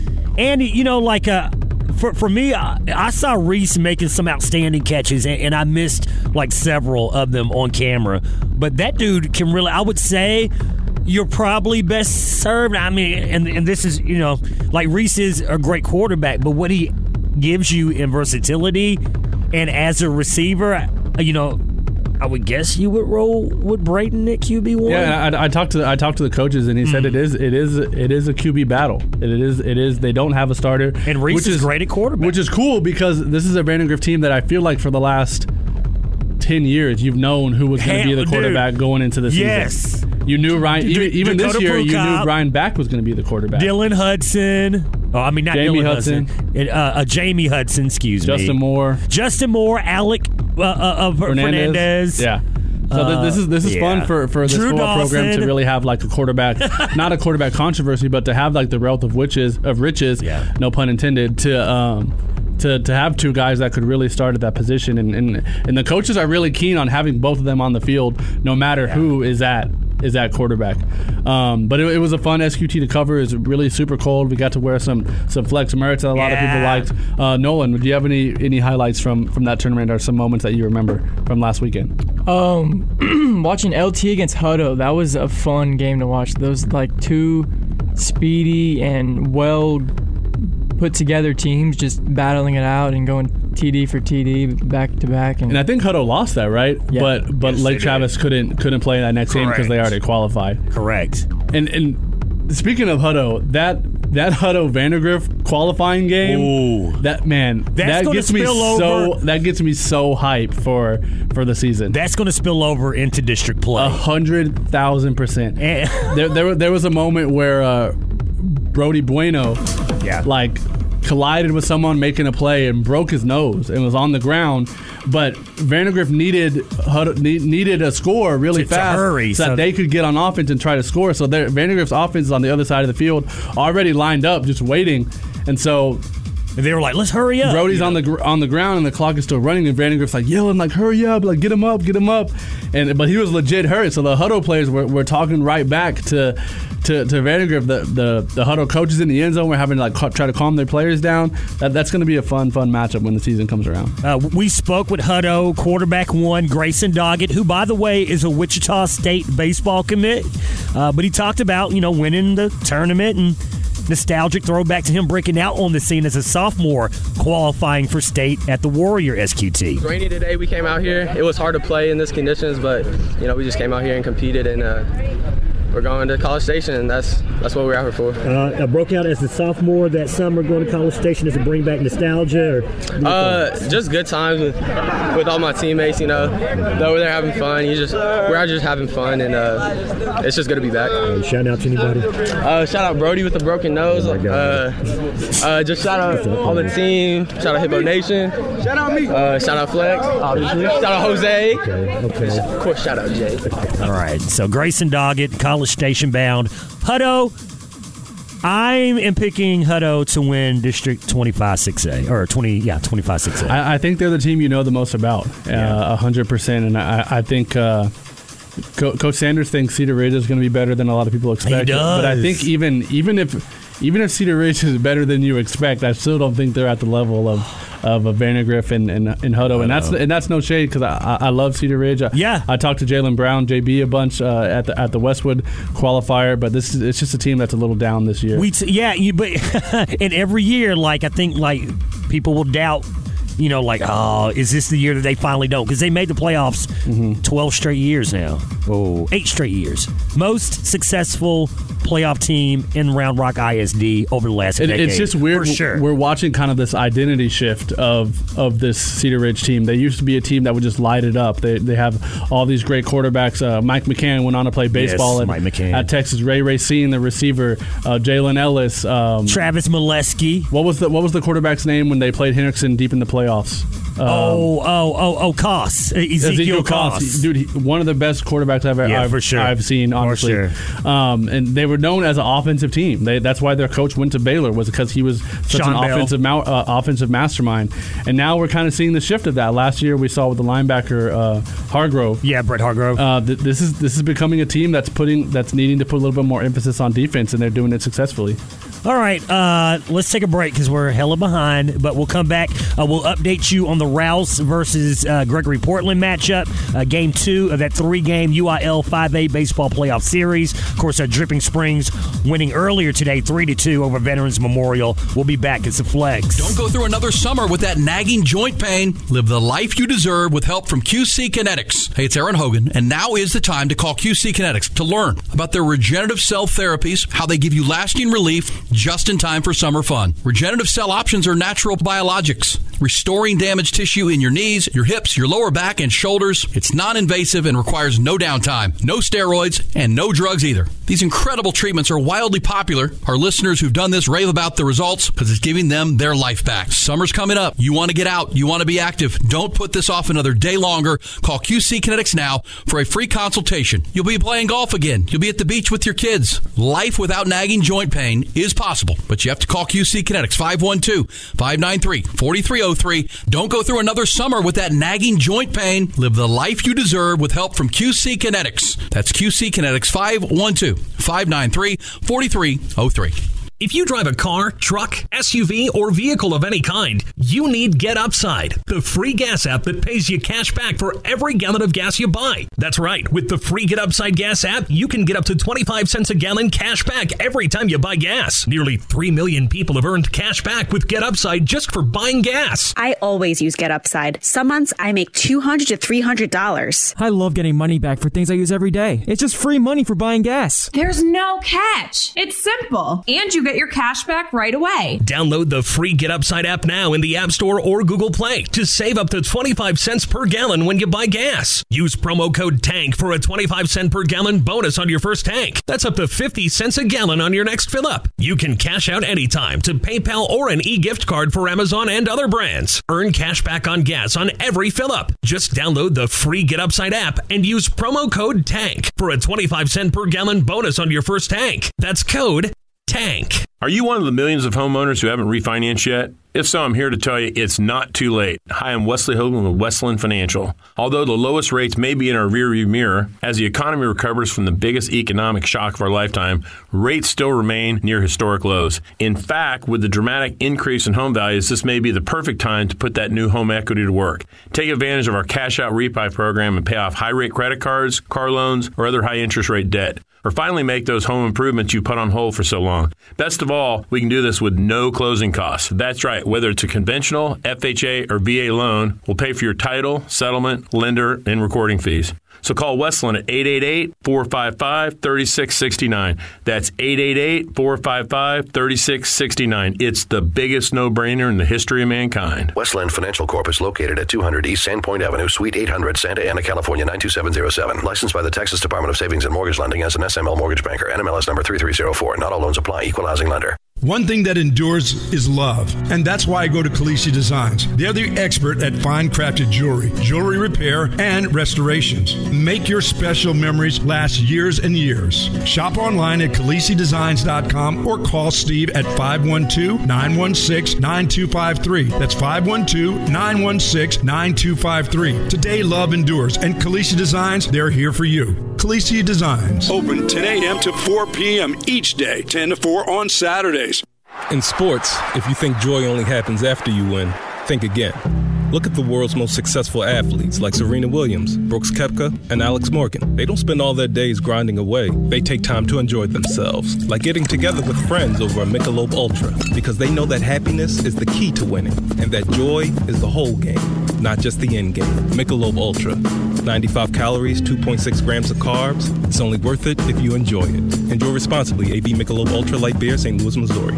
For me, I saw Reese making some outstanding catches, and I missed like several of them on camera. But that dude can really, I would say, you're probably best served. I mean, and this is, like Reese is a great quarterback, but what he gives you in versatility and as a receiver, I would guess you would roll with Brayton at QB1.
Yeah, I talked to the coaches, and he said it is a QB battle. It is. They don't have a starter,
and Reese is great at quarterback,
which is cool because this is a Vandegrift team that I feel like for the last 10 years you've known who was going to be the quarterback going into the season.
Yes,
you knew Ryan. Even this year, you knew Brian Back was going to be the quarterback.
Dylan Hudson. Oh, I mean not
Jamie
Dylan
Hudson.
Jamie Hudson. Excuse me.
Justin Moore.
Alec Fernandez.
Yeah. So this is fun for this
Drew
football program to really have like a quarterback, not a quarterback controversy, but to have like the wealth of riches, no pun intended, to have two guys that could really start at that position, and the coaches are really keen on having both of them on the field, no matter who is at quarterback. But it was a fun SQT to cover. It was really super cold. We got to wear some flex merch that a lot of people liked. Nolan, do you have any highlights from that tournament or some moments that you remember from last weekend?
Watching LT against Hutto, that was a fun game to watch. Those like two speedy and well put together teams just battling it out and going TD for TD back to back. And
I think Hutto lost that, right?
Yeah.
But Lake Travis couldn't play that next game because they already qualified.
Correct.
And speaking of Hutto, that Hutto Vandegrift qualifying game, that gets me so hyped for the season.
That's going to spill over into district play.
100,000%. There was a moment where Brody Bueno, collided with someone making a play and broke his nose and was on the ground. But Vandegrift needed a score really fast
to hurry,
so that they could get on offense and try to score. So Vandegrift's offense is on the other side of the field, already lined up, just waiting. And so
they were like, "Let's hurry up."
Brody's on the ground and the clock is still running, and Vandegrift's like yelling, like, "Hurry up! Like, get him up!" But he was legit hurt. So the Hutto players were talking right back to Vandegrift. The Hutto coaches in the end zone were having to try to calm their players down. That's going to be a fun matchup when the season comes around.
We spoke with Hutto quarterback 1 Grayson Doggett, who by the way is a Wichita State baseball commit. But he talked about winning the tournament and nostalgic throwback to him breaking out on the scene as a sophomore, qualifying for state at the Warrior SQT.
It was rainy today. We came out here. It was hard to play in these conditions, but we just came out here and competed, and we're going to College Station, and that's what we're out here for.
I broke out as a sophomore that summer going to College Station. Does it bring back nostalgia?
Just good times with all my teammates, They're over there having fun. We're out just having fun, and it's just good to be back.
Shout out to anybody?
Shout out Brody with the broken nose. Just shout out all the team. Shout out Hippo Nation. Shout out me. Shout out Flex, obviously. Shout out Jose.
Okay.
Of course, shout out Jay.
All right, so Grayson Doggett, College Station bound. Hutto, I am picking Hutto to win District 25-6A, or 25-6A.
I think they're the team the most about, 100%. And I think Coach Sanders thinks Cedar Ridge is going to be better than a lot of people expect.
He does.
But I think even if Cedar Ridge is better than you expect, I still don't think they're at the level of Vandegrift and Hutto, and that's no shade because I love Cedar Ridge. I talked to Jalen Brown, JB a bunch at the Westwood qualifier, but it's just a team that's a little down this year.
And every year, I think people will doubt. Is this the year that they finally don't? Because they made the playoffs 12 straight years now. 8 straight years. Most successful playoff team in Round Rock ISD over the last decade.
It's just weird.
For sure.
We're watching kind of this identity shift of this Cedar Ridge team. They used to be a team that would just light it up. They have all these great quarterbacks. Mike McCann went on to play baseball at Texas. Ray Racine, the receiver. Jalen Ellis.
Travis Molesky.
What was the quarterback's name when they played Hendrickson deep in the playoffs?
Koss. Ezekiel Koss.
Dude, one of the best quarterbacks I've seen, honestly.
For sure.
And they were known as an offensive team. That's why their coach went to Baylor, was because he was such an offensive mastermind. And now we're kind of seeing the shift of that. Last year we saw with the linebacker Hargrove.
Yeah, Brett Hargrove.
This is becoming a team that's needing to put a little bit more emphasis on defense, and they're doing it successfully.
All right, let's take a break because we're hella behind, but we'll come back. We'll update you on the Rouse versus Gregory Portland matchup, Game 2 of that 3-game UIL 5A baseball playoff series. Of course, Dripping Springs winning earlier today 3-2 over Veterans Memorial. We'll be back. It's a Flex.
Don't go through another summer with that nagging joint pain. Live the life you deserve with help from QC Kinetics. Hey, it's Aaron Hogan, and now is the time to call QC Kinetics to learn about their regenerative cell therapies, how they give you lasting relief just in time for summer fun. Regenerative cell options are natural biologics, restoring damaged tissue in your knees, your hips, your lower back, and shoulders. It's non-invasive and requires no downtime, no steroids, and no drugs either. These incredible treatments are wildly popular. Our listeners who've done this rave about the results because it's giving them their life back. Summer's coming up. You want to get out. You want to be active. Don't put this off another day longer. Call QC Kinetics now for a free consultation. You'll be playing golf again. You'll be at the beach with your kids. Life without nagging joint pain is possible, but you have to call QC Kinetics, 512-593-4303. Don't go through another summer with that nagging joint pain. Live the life you deserve with help from QC Kinetics. That's QC Kinetics, 512-593-4303.
If you drive a car, truck, SUV, or vehicle of any kind, you need Get Upside, the free gas app that pays you cash back for every gallon of gas you buy. That's right. With the free Get Upside gas app, you can get up to 25 cents a gallon cash back every time you buy gas. Nearly 3 million people have earned cash back with Get Upside just for buying gas.
I always use Get Upside. Some months I make $200 to $300.
I love getting money back for things I use every day. It's just free money for buying gas.
There's no catch. It's simple. And you get your cash back right away.
Download the free Get Upside app now in the App Store or Google Play to save up to 25 cents per gallon when you buy gas. Use promo code TANK for a 25 cent per gallon bonus on your first tank. That's up to 50 cents a gallon on your next fill up. You can cash out anytime to PayPal or an e-gift card for Amazon and other brands. Earn cash back on gas on every fill up. Just download the free Get Upside app and use promo code TANK for a 25 cent per gallon bonus on your first tank. That's code TANK.
Are you one of the millions of homeowners who haven't refinanced yet? If so, I'm here to tell you it's not too late. Hi, I'm Wesley Hogan with Westland Financial. Although the lowest rates may be in our rearview mirror, as the economy recovers from the biggest economic shock of our lifetime, rates still remain near historic lows. In fact, with the dramatic increase in home values, this may be the perfect time to put that new home equity to work. Take advantage of our cash out refi program and pay off high-rate credit cards, car loans, or other high-interest rate debt. Or finally make those home improvements you put on hold for so long. Best of all, we can do this with no closing costs. That's right. Whether it's a conventional, FHA, or VA loan, we'll pay for your title, settlement, lender, and recording fees. So call Westland at 888-455-3669. That's 888-455-3669. It's the biggest no-brainer in the history of mankind.
Westland Financial Corp is located at 200 East Sandpoint Avenue, Suite 800, Santa Ana, California, 92707. Licensed by the Texas Department of Savings and Mortgage Lending as an SML mortgage banker. NMLS number 3304. Not all loans apply. Equal housing lender.
One thing that endures is love, and that's why I go to Khaleesi Designs. They're the expert at fine crafted jewelry, jewelry repair, and restorations. Make your special memories last years and years. Shop online at KhaleesiDesigns.com or call Steve at 512-916-9253. That's 512-916-9253. Today, love endures, and Khaleesi Designs, they're here for you. Khaleesi Designs.
Open 10 a.m. to 4 p.m. each day, 10 to 4 on Saturdays.
In sports, if you think joy only happens after you win, think again. Look at the world's most successful athletes like Serena Williams, Brooks Koepka, and Alex Morgan. They don't spend all their days grinding away. They take time to enjoy themselves, like getting together with friends over a Michelob Ultra, because they know that happiness is the key to winning, and that joy is the whole game, not just the end game. Michelob Ultra. 95 calories, 2.6 grams of carbs. It's only worth it if you enjoy it. Enjoy responsibly. AB Michelob Ultra Light Beer, St. Louis, Missouri.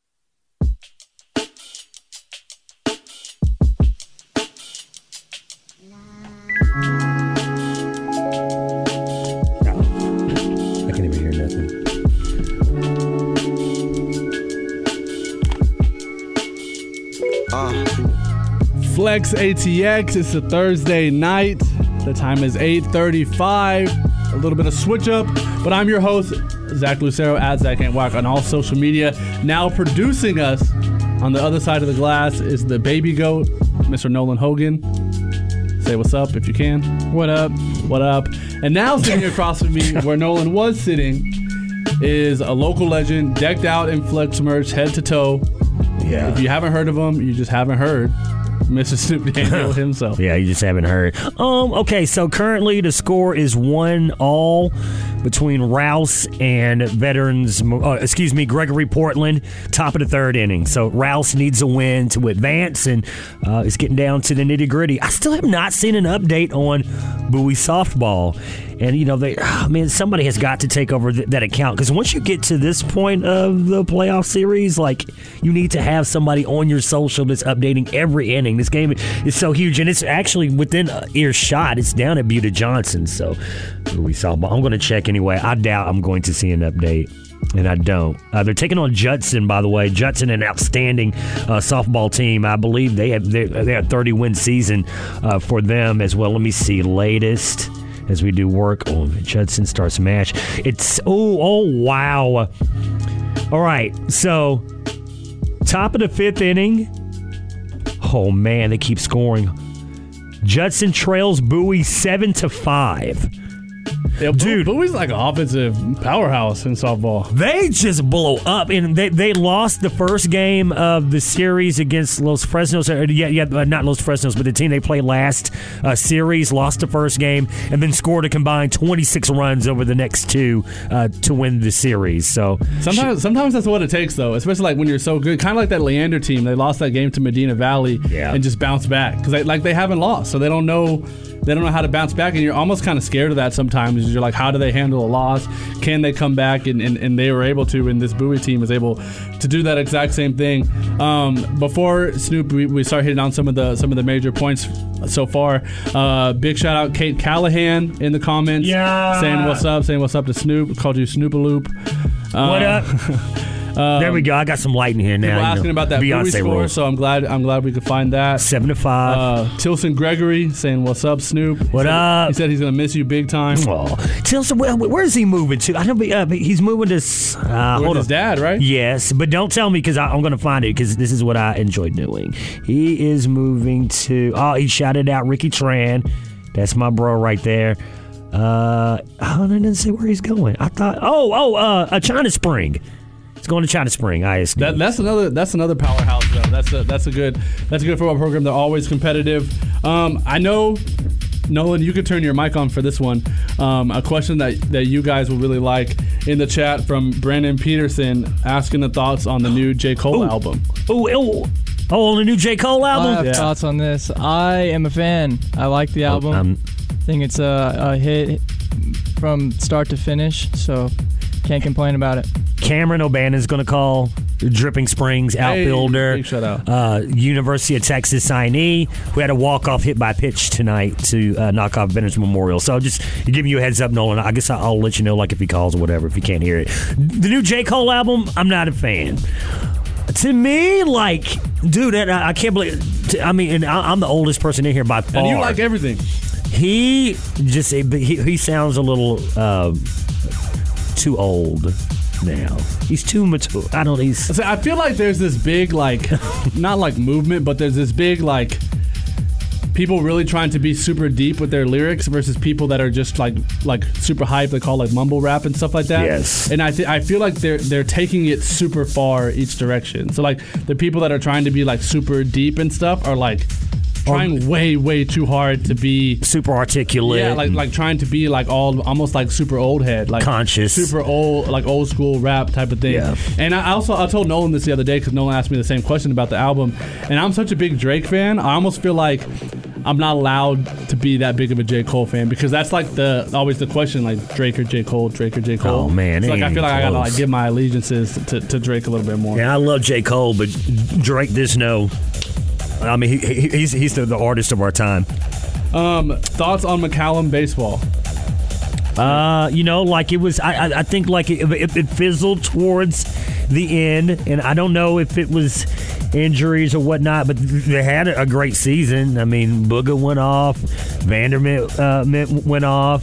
Flex ATX. It's a Thursday night. The time is 8:35. A little bit of switch up, but I'm your host, Zach Lucero, at Zach Ain't Whack on all social media. Now producing us on the other side of the glass is the baby goat, Mr. Nolan Hogan. Say what's up if you can.
What up?
What up? And now sitting across from me, where Nolan was sitting, is a local legend, decked out in Flex merch, head to toe.
Yeah.
If you haven't heard of him, you just haven't heard. Mr. Snoop Daniel himself.
Yeah, you just haven't heard. Okay, so currently the score is 1-1 between Rouse and Gregory Portland, top of the third inning. So Rouse needs a win to advance, and it's getting down to the nitty-gritty. I still have not seen an update on Bowie softball. And, somebody has got to take over that account, because once you get to this point of the playoff series, you need to have somebody on your social that's updating every inning. This game is so huge, and it's actually within earshot. It's down at Buda Johnson, so Bowie softball. I'm going to check anyway. I doubt I'm going to see an update. And I don't. They're taking on Judson, by the way. Judson, an outstanding softball team. I believe they have a 30-win season for them as well. Let me see. Latest as we do work on Judson starts match. It's wow. All right. So top of the fifth inning. Oh man, they keep scoring. Judson trails Bowie 7-5.
Yeah, dude, Bowie's like an offensive powerhouse in softball.
They just blow up, and they lost the first game of the series against Los Fresnos. Not Los Fresnos, but the team they played last series lost the first game, and then scored a combined 26 runs over the next two to win the series. So
sometimes that's what it takes, though, especially when you're so good. Kind of like that Leander team. They lost that game to Medina Valley and just bounced back because they haven't lost, so they don't know. They don't know how to bounce back, and you're almost kind of scared of that sometimes. You're like, how do they handle a loss? Can they come back? And they were able to, and this Bowie team is able to do that exact same thing. Before Snoop, we start hitting on some of the major points so far. Big shout out Kate Callahan in the comments, saying what's up to Snoop. Called you Snoopaloop.
What up? There we go. I got some light in here now.
People asking about that Bowie score,
rules.
so I'm glad we could find that.
7-5.
Tilson Gregory saying, "What's up, Snoop?"
What up?
He said he's gonna miss you big time.
Oh, Tilson, where is he moving to? I don't. He's moving to.
With his dad, right?
Yes, but don't tell me because I'm gonna find it because this is what I enjoy doing. He is moving to. Oh, he shouted out Ricky Tran. That's my bro right there. I didn't say where he's going. I thought. China Spring. It's going to China Spring ISD.
That's another powerhouse though. That's a good football program. They're always competitive. I know, Nolan, you could turn your mic on for this one. A question that you guys will really like in the chat from Brandon Peterson asking the thoughts on the new J. Cole album.
On the new J. Cole album?
I have thoughts on this. I am a fan. I like the album. I think it's a hit from start to finish, so can't complain about it.
Cameron O'Bannon's going to call. Dripping Springs outfielder.
Hey, big shout out.
University of Texas signee who had a walk-off hit by pitch tonight to knock off Veterans Memorial. So just giving you a heads up, Nolan. I guess I'll let you know if he calls or whatever if you can't hear it. The new J. Cole album, I'm not a fan. To me, dude, I can't believe. And I'm the oldest person in here by far.
And you like everything.
He sounds a little too old now. He's too mature. I
feel like there's this big not movement, but there's this big people really trying to be super deep with their lyrics versus people that are just like super hype. They call mumble rap and stuff like that.
Yes.
And I feel like they're taking it super far each direction. So the people that are trying to be super deep and stuff are trying way too hard to be
super articulate.
Yeah, trying to be almost super old head,
conscious,
super old, old school rap type of thing.
Yeah.
And I told Nolan this the other day because Nolan asked me the same question about the album, and I'm such a big Drake fan. I almost feel like I'm not allowed to be that big of a J. Cole fan because that's always the question, Drake or J. Cole, Drake or J. Cole.
Oh man,
so I feel like I gotta give my allegiances to Drake a little bit more.
Yeah, I love J. Cole, but Drake just no. I mean, he's the artist of our time.
Thoughts on McCallum baseball?
It was. I think it fizzled towards the end, and I don't know if it was injuries or whatnot, but they had a great season. I mean, Booger went off, Vandermeer went off.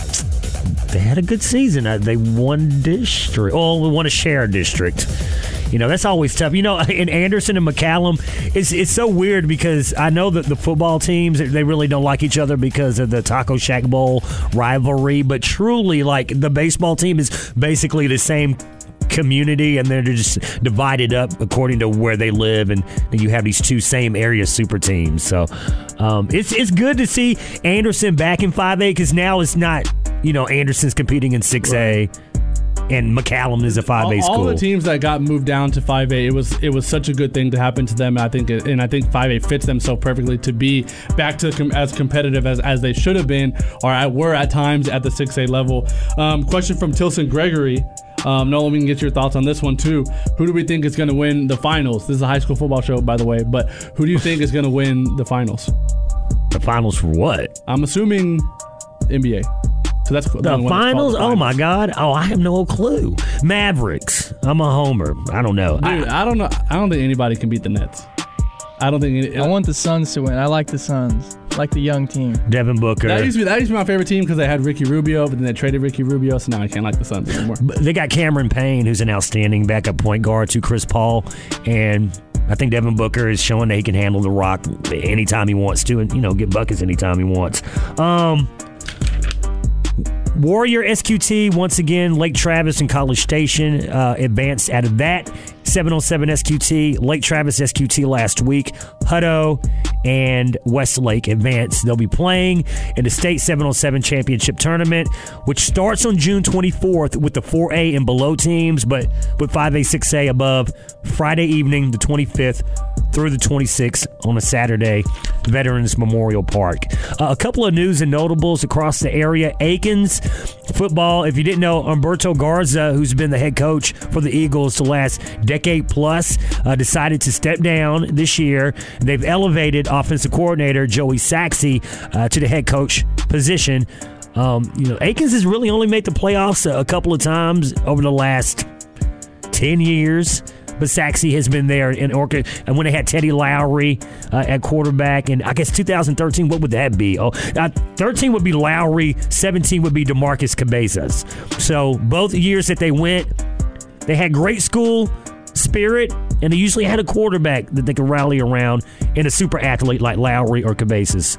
They had a good season. They won district. Oh, we won a share district. That's always tough. In Anderson and McCallum, it's so weird because I know that the football teams, they really don't like each other because of the Taco Shack Bowl rivalry, but truly, like, the baseball team is basically the same community, and they're just divided up according to where they live, and you have these two same area super teams. So it's good to see Anderson back in 5A because now it's not, Anderson's competing in 6A. Right. And McCallum is a 5A school.
All the teams that got moved down to 5A, it was such a good thing to happen to them. I think 5A fits them so perfectly to be back to as competitive as they should have been, or were at times at the 6A level. Question from Tilson Gregory. Nolan, we can get your thoughts on this one too. Who do we think is going to win the finals? This is a high school football show, by the way, but who do you think is going to win the finals?
The finals for what?
I'm assuming NBA. So that's
the finals? Oh, my God. Oh, I have no clue. Mavericks. I'm a homer. I don't know.
Dude, I don't know. I don't think anybody can beat the Nets. I don't think.
I want the Suns to win. I like the Suns. I like the young team.
Devin Booker.
That used to be my favorite team because they had Ricky Rubio, but then they traded Ricky Rubio, so now I can't like the Suns anymore.
But they got Cameron Payne, who's an outstanding backup point guard to Chris Paul, and I think Devin Booker is showing that he can handle the rock anytime he wants to, and get buckets anytime he wants. Warrior SQT, once again, Lake Travis and College Station advanced out of that. 7-on-7 SQT, Lake Travis SQT last week. Hutto and Westlake advanced. They'll be playing in the state 7-on-7 championship tournament, which starts on June 24th with the 4A and below teams, but with 5A, 6A above, Friday evening, the 25th through the 26th on a Saturday, Veterans Memorial Park. A couple of news and notables across the area. Aikens football, if you didn't know, Humberto Garza, who's been the head coach for the Eagles the last decade plus, decided to step down this year. They've elevated offensive coordinator Joey Saxey to the head coach position. Aikens has really only made the playoffs a couple of times over the last 10 years. But Saxey has been there in Orchid. And when they had Teddy Lowry at quarterback, and I guess 2013, what would that be? 13 would be Lowry, 17 would be DeMarcus Cabezas. So both years that they went, they had great school spirit, and they usually had a quarterback that they could rally around and a super athlete like Lowry or Cabezas.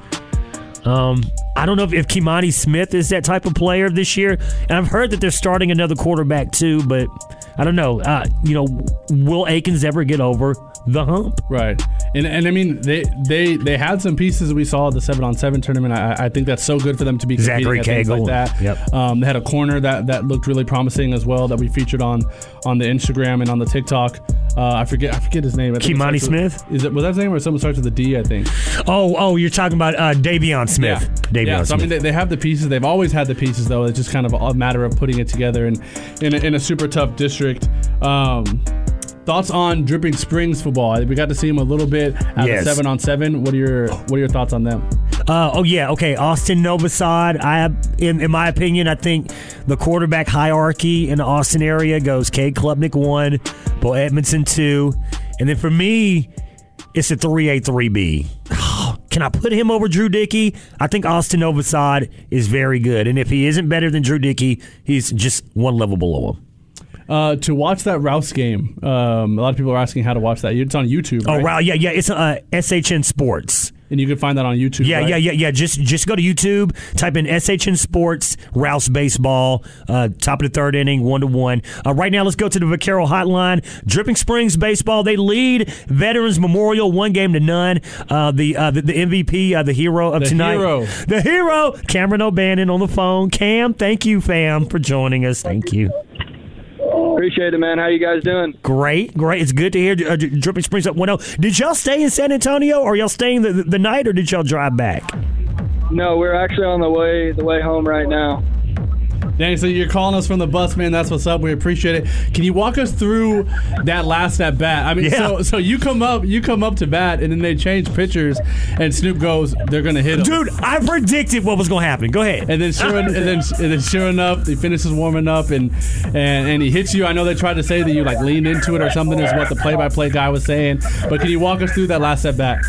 I don't know if Kimani Smith is that type of player this year. And I've heard that they're starting another quarterback too, but I don't know. Will Aikens ever get over the hump?
Right. And I mean, they had some pieces we saw at the 7-on-7 tournament. I think that's so good for them to be competing
Zachary
at things
Cagle.
Like that.
Yep.
They had a corner that looked really promising as well that we featured on the Instagram and on the TikTok. I forget his name.
Kimani Smith?
Was that his name, or someone starts with a D, I think?
Oh, you're talking about Davion Smith.
Yeah. So, I mean, they have the pieces. They've always had the pieces, though. It's just kind of a matter of putting it together in a super tough district. Thoughts on Dripping Springs football? We got to see them a little bit at the 7-on-7. What are your thoughts on them?
Okay. Austin Novosad. In my opinion, I think the quarterback hierarchy in the Austin area goes Cade Klubnik 1, Bo Edmondson 2, and then for me, it's a 3A, 3B. Can I put him over Drew Dickey? I think Austin Novosad is very good, and if he isn't better than Drew Dickey, he's just one level below him.
To watch that Rouse game, a lot of people are asking how to watch that. It's on YouTube, right?
Oh, wow. Yeah. It's SHN Sports.
And you can find that on YouTube, right?
Yeah. Just go to YouTube, type in SHN Sports, Rouse Baseball, top of the third inning, 1-1. Right now, let's go to the Vaquero Hotline. Dripping Springs Baseball, they lead Veterans Memorial 1-0. The MVP, the hero of tonight. The hero, Cameron O'Bannon on the phone. Cam, thank you, fam, for joining us. Thank you.
Appreciate it, man. How you guys doing?
Great. It's good to hear Dripping Springs up 1-0. Did y'all stay in San Antonio, or y'all staying the night, or did y'all drive back?
No, we're actually on the way home right now.
Dang, so you're calling us from the bus, man. That's what's up. We appreciate it. Can you walk us through that last at bat? I mean, so you come up to bat, and then they change pitchers, and Snoop goes, "They're gonna hit him."
Dude, I predicted what was gonna happen. Go ahead.
And then sure enough, he finishes warming up, and he hits you. I know they tried to say that you like leaned into it or something, is what the play-by-play guy was saying. But can you walk us through that last at bat?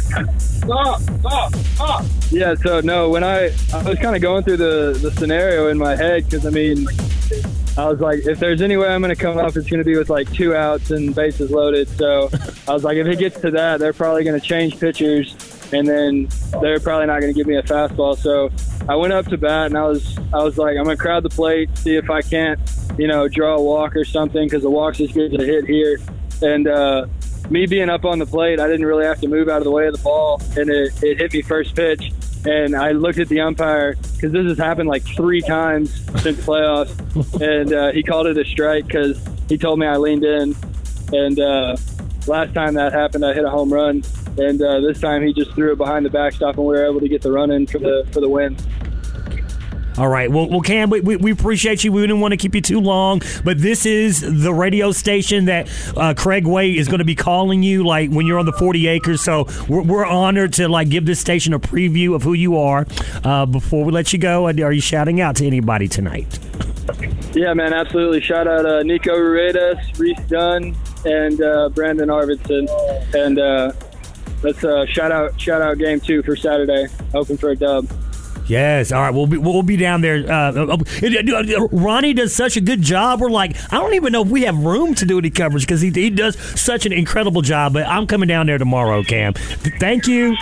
Stop. Yeah. So no, when I was kind of going through the scenario in my head, because I mean, I was like, if there's any way I'm going to come up, it's going to be with like 2 outs and bases loaded. So I was like, if it gets to that, they're probably going to change pitchers, and then they're probably not going to give me a fastball. So I went up to bat, and I was like, I'm going to crowd the plate, see if I can't, draw a walk or something, because the walk's as good as a hit here. And me being up on the plate, I didn't really have to move out of the way of the ball, and it hit me first pitch. And I looked at the umpire, because this has happened like 3 times since playoffs, and he called it a strike because he told me I leaned in. And last time that happened, I hit a home run, and this time he just threw it behind the backstop, and we were able to get the run in for the win.
All right. Well, Cam, we appreciate you. We didn't want to keep you too long, but this is the radio station that Craig Way is going to be calling you, like, when you're on the 40 acres. So we're honored to, like, give this station a preview of who you are. Before we let you go, are you shouting out to anybody tonight?
Yeah, man, absolutely. Shout out Nico Ruedas, Reese Dunn, and Brandon Arvidsson. And let's shout out Game 2 for Saturday. Hoping for a dub.
Yes, all right. We'll be down there. Ronnie does such a good job. We're like, I don't even know if we have room to do any coverage because he does such an incredible job. But I'm coming down there tomorrow, Cam. Thank you.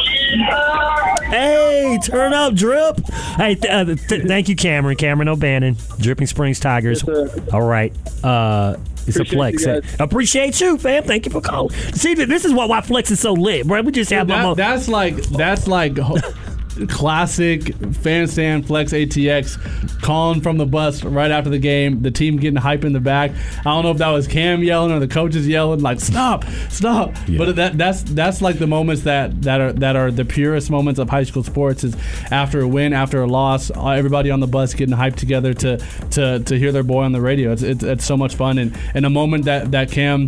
Hey, turn up, Drip. Hey, thank you, Cameron. Cameron O'Bannon, Dripping Springs Tigers. Yes, all right. It's a flex. Appreciate you, fam. Thank you for calling. See, this is why Flex is so lit, bro. We just have
that's like classic fan stand Flex ATX calling from the bus right after the game, the team getting hype in the back. I don't know if that was Cam yelling or the coaches yelling like stop. Yeah. But that's like the moments that are the purest moments of high school sports, is after a win, after a loss, everybody on the bus getting hyped together to hear their boy on the radio. It's so much fun, and a moment that Cam,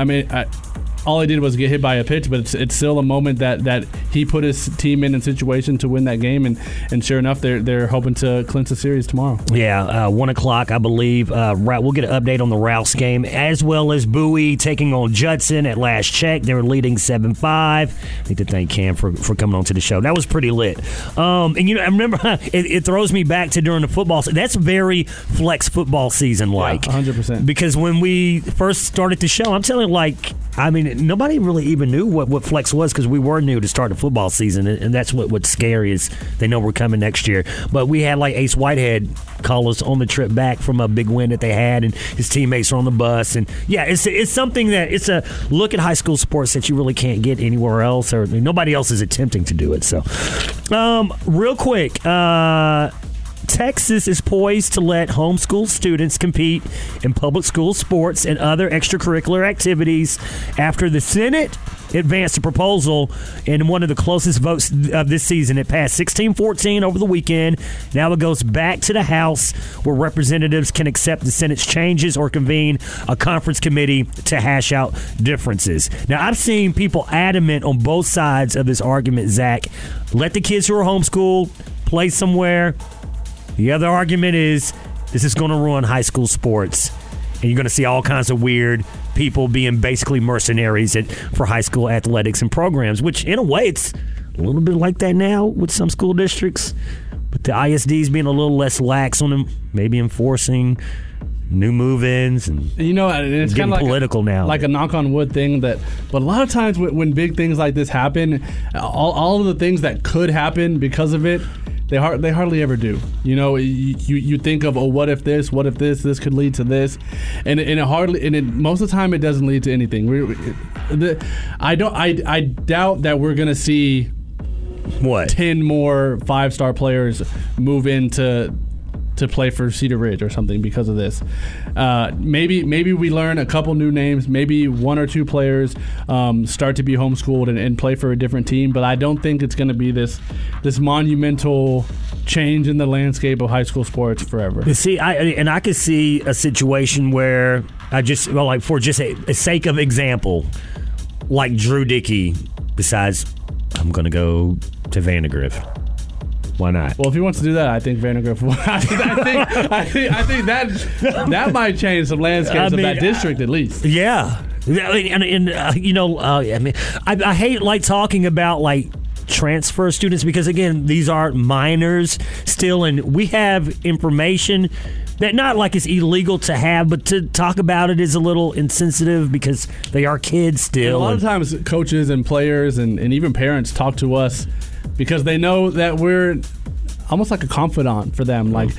all he did was get hit by a pitch, but it's still a moment that he put his team in a situation to win that game, and sure enough, they're hoping to clinch the series tomorrow.
Yeah, 1 o'clock, I believe. We'll get an update on the Rouse game, as well as Bowie taking on Judson at last check. They were leading 7-5. I need to thank Cam for coming on to the show. That was pretty lit. And I remember it throws me back to during the football. That's very Flex football season like.
Yeah, 100%.
Because when we first started the show, I'm telling you, nobody really even knew what Flex was because we were new to start the football season, and that's what's scary is they know we're coming next year. But we had like Ace Whitehead call us on the trip back from a big win that they had, and his teammates were on the bus. And yeah, it's something that it's a look at high school sports that you really can't get anywhere else, or nobody else is attempting to do it. So, real quick, Texas is poised to let homeschool students compete in public school sports and other extracurricular activities after the Senate advanced a proposal in one of the closest votes of this season. It passed 16-14 over the weekend. Now it goes back to the House, where representatives can accept the Senate's changes or convene a conference committee to hash out differences. Now, I've seen people adamant on both sides of this argument, Zach. Let the kids who are homeschooled play somewhere. The other argument is this is going to ruin high school sports, and you're going to see all kinds of weird people being basically mercenaries for high school athletics and programs, which in a way it's a little bit like that now with some school districts, but the ISDs being a little less lax on them, maybe enforcing new move-ins, and
it's
getting
kind of
political now.
Like a knock-on-wood thing. But a lot of times when big things like this happen, all of the things that could happen because of it, They hardly ever do. You think of, what if this could lead to this, and most of the time it doesn't lead to anything. I doubt that we're gonna see 10 more 5-star players move into to play for Cedar Ridge or something because of this. Maybe we learn a couple new names. Maybe 1 or 2 players start to be homeschooled and play for a different team. But I don't think it's going to be this monumental change in the landscape of high school sports forever.
You see, I could see a situation where for just a sake of example, like Drew Dickey decides I'm going to go to Vandegrift. Why not?
Well, if he wants to do that, I think Vandegrift. I think that might change some landscapes of that district at least.
Yeah, I hate talking about transfer students because again, these are minors still, and we have information that not like it's illegal to have, but to talk about it is a little insensitive because they are kids still.
And a lot of times coaches and players and even parents talk to us because they know that we're almost like a confidant for them. Like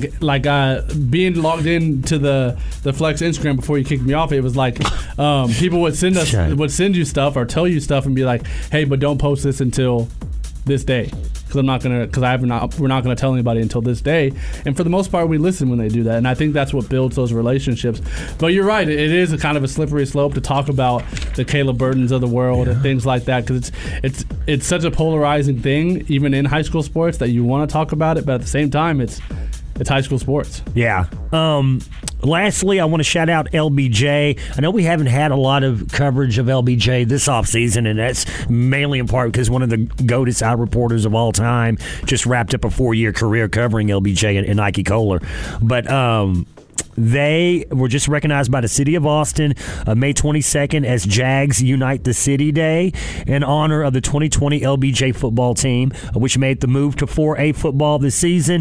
being logged into the Flex Instagram before you kicked me off, it was like people would send you stuff or tell you stuff and be like, hey, but don't post this until this day. We're not going to tell anybody until this day. And for the most part, we listen when they do that. And I think that's what builds those relationships. But you're right. It is a kind of a slippery slope to talk about the Caleb Burtons of the world and things like that, because it's such a polarizing thing, even in high school sports, that you want to talk about it. But at the same time, it's high school sports.
Yeah. Lastly, I want to shout out LBJ. I know we haven't had a lot of coverage of LBJ this offseason, and that's mainly in part because one of the GOATest out reporters of all time just wrapped up a 4-year career covering LBJ and Nike Kohler. But they were just recognized by the city of Austin May 22nd as Jags Unite the City Day in honor of the 2020 LBJ football team, which made the move to 4A football this season.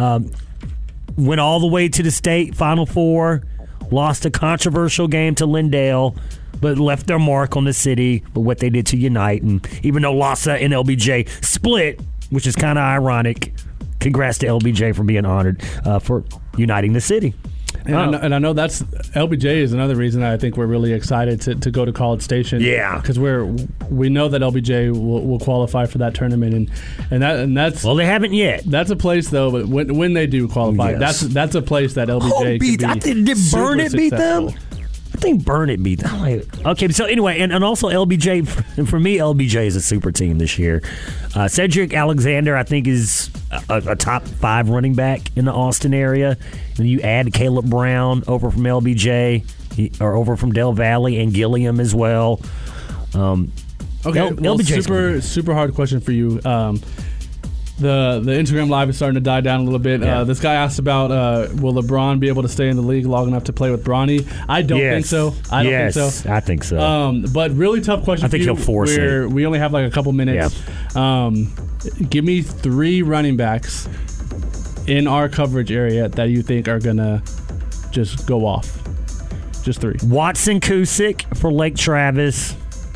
Went all the way to the state Final Four, lost a controversial game to Lindale, but left their mark on the city with what they did to Unite. And even though LASA and LBJ split, which is kind of ironic, congrats to LBJ for being honored for uniting the city.
And I know that's LBJ is another reason I think we're really excited to go to College Station.
Yeah,
because we know that LBJ will qualify for that tournament, and that's
well, they haven't yet.
That's a place though, but when they do qualify, that's a place that LBJ could be.
I think did Burnett beat them? I think Burnett beat them. Okay, so anyway, and also LBJ, for me, LBJ is a super team this year. Cedric Alexander, I think, is a top 5 running back in the Austin area. And you add Caleb Brown over from LBJ, or over from Del Valley, and Gilliam as well.
Okay, super hard question for you. The Instagram Live is starting to die down a little bit.
Yeah.
This guy asked about will LeBron be able to stay in the league long enough to play with Bronny? I don't think so. I
think so.
But really tough question.
I think he'll force it.
We only have like a couple minutes. Yeah. Give me 3 running backs in our coverage area that you think are gonna just go off. Just 3.
Watson Kusick for Lake Travis.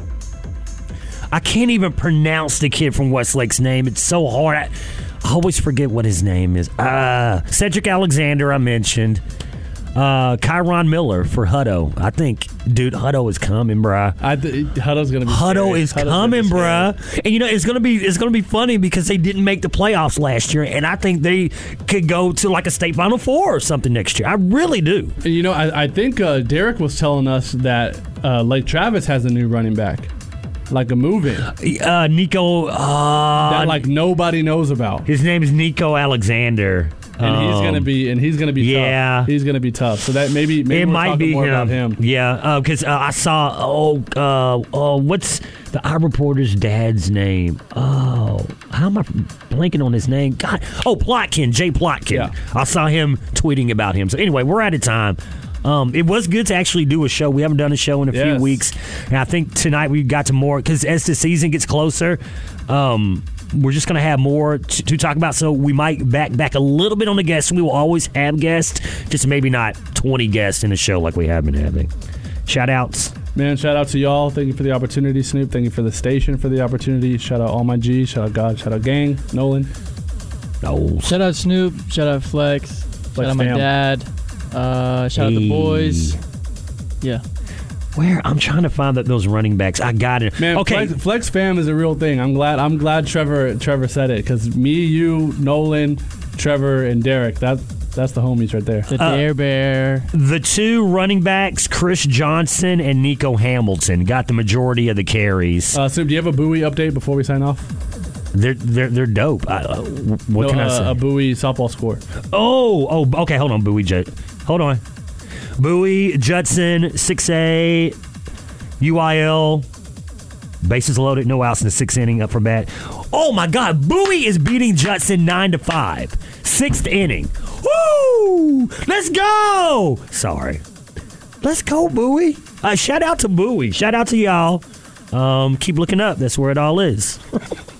I can't even pronounce the kid from Westlake's name. It's so hard. I always forget what his name is. Cedric Alexander, I mentioned. Kyron Miller for Hutto. I think, dude, Hutto is coming, bruh.
Hutto's gonna be.
Hutto is coming, bruh. And you know it's gonna be funny because they didn't make the playoffs last year, and I think they could go to like a state Final Four or something next year. I really do.
And you know, I think Derek was telling us that Lake Travis has a new running back. Like a move-in.
Nico.
That like nobody knows about.
His name is Nico Alexander.
And he's gonna be tough. He's gonna be tough. So that maybe
it might be
more about him.
Yeah, because I saw what's the iReporter's dad's name? Oh, how am I blanking on his name? God, Plotkin, Jay Plotkin. Yeah. I saw him tweeting about him. So anyway, we're out of time. It was good to actually do a show. We haven't done a show in a few weeks. And I think tonight we got to more, because as the season gets closer, we're just going to have more to talk about. So we might back a little bit on the guests. We will always have guests, just maybe not 20 guests in a show like we have been having. Shout-outs.
Man, shout out to y'all. Thank you for the opportunity, Snoop. Thank you for the station for the opportunity. Shout out all my G's. Shout out God. Shout out Gang. Nolan.
Shout out Snoop. Shout out Flex. Shout out my dad. Shout out the boys. Yeah.
Where? I'm trying to find those running backs. I got it.
Man,
okay.
Flex fam is a real thing. I'm glad Trevor said it, because me, you, Nolan, Trevor, and Derek, that's the homies right there.
The Dare Bear.
The 2 running backs, Chris Johnson and Nico Hamilton, got the majority of the carries.
So do you have a Bowie update before we sign off?
They're dope. What can I say?
A Bowie softball score.
Oh, okay. Hold on, Bowie. Hold on. Bowie, Judson, 6A, UIL, bases loaded, no outs in the 6th inning, up for bat. Oh my God, Bowie is beating Judson 9-5, 6th inning. Woo! Let's go! Sorry. Let's go, Bowie. Shout out to Bowie. Shout out to y'all. Keep looking up. That's where it all is.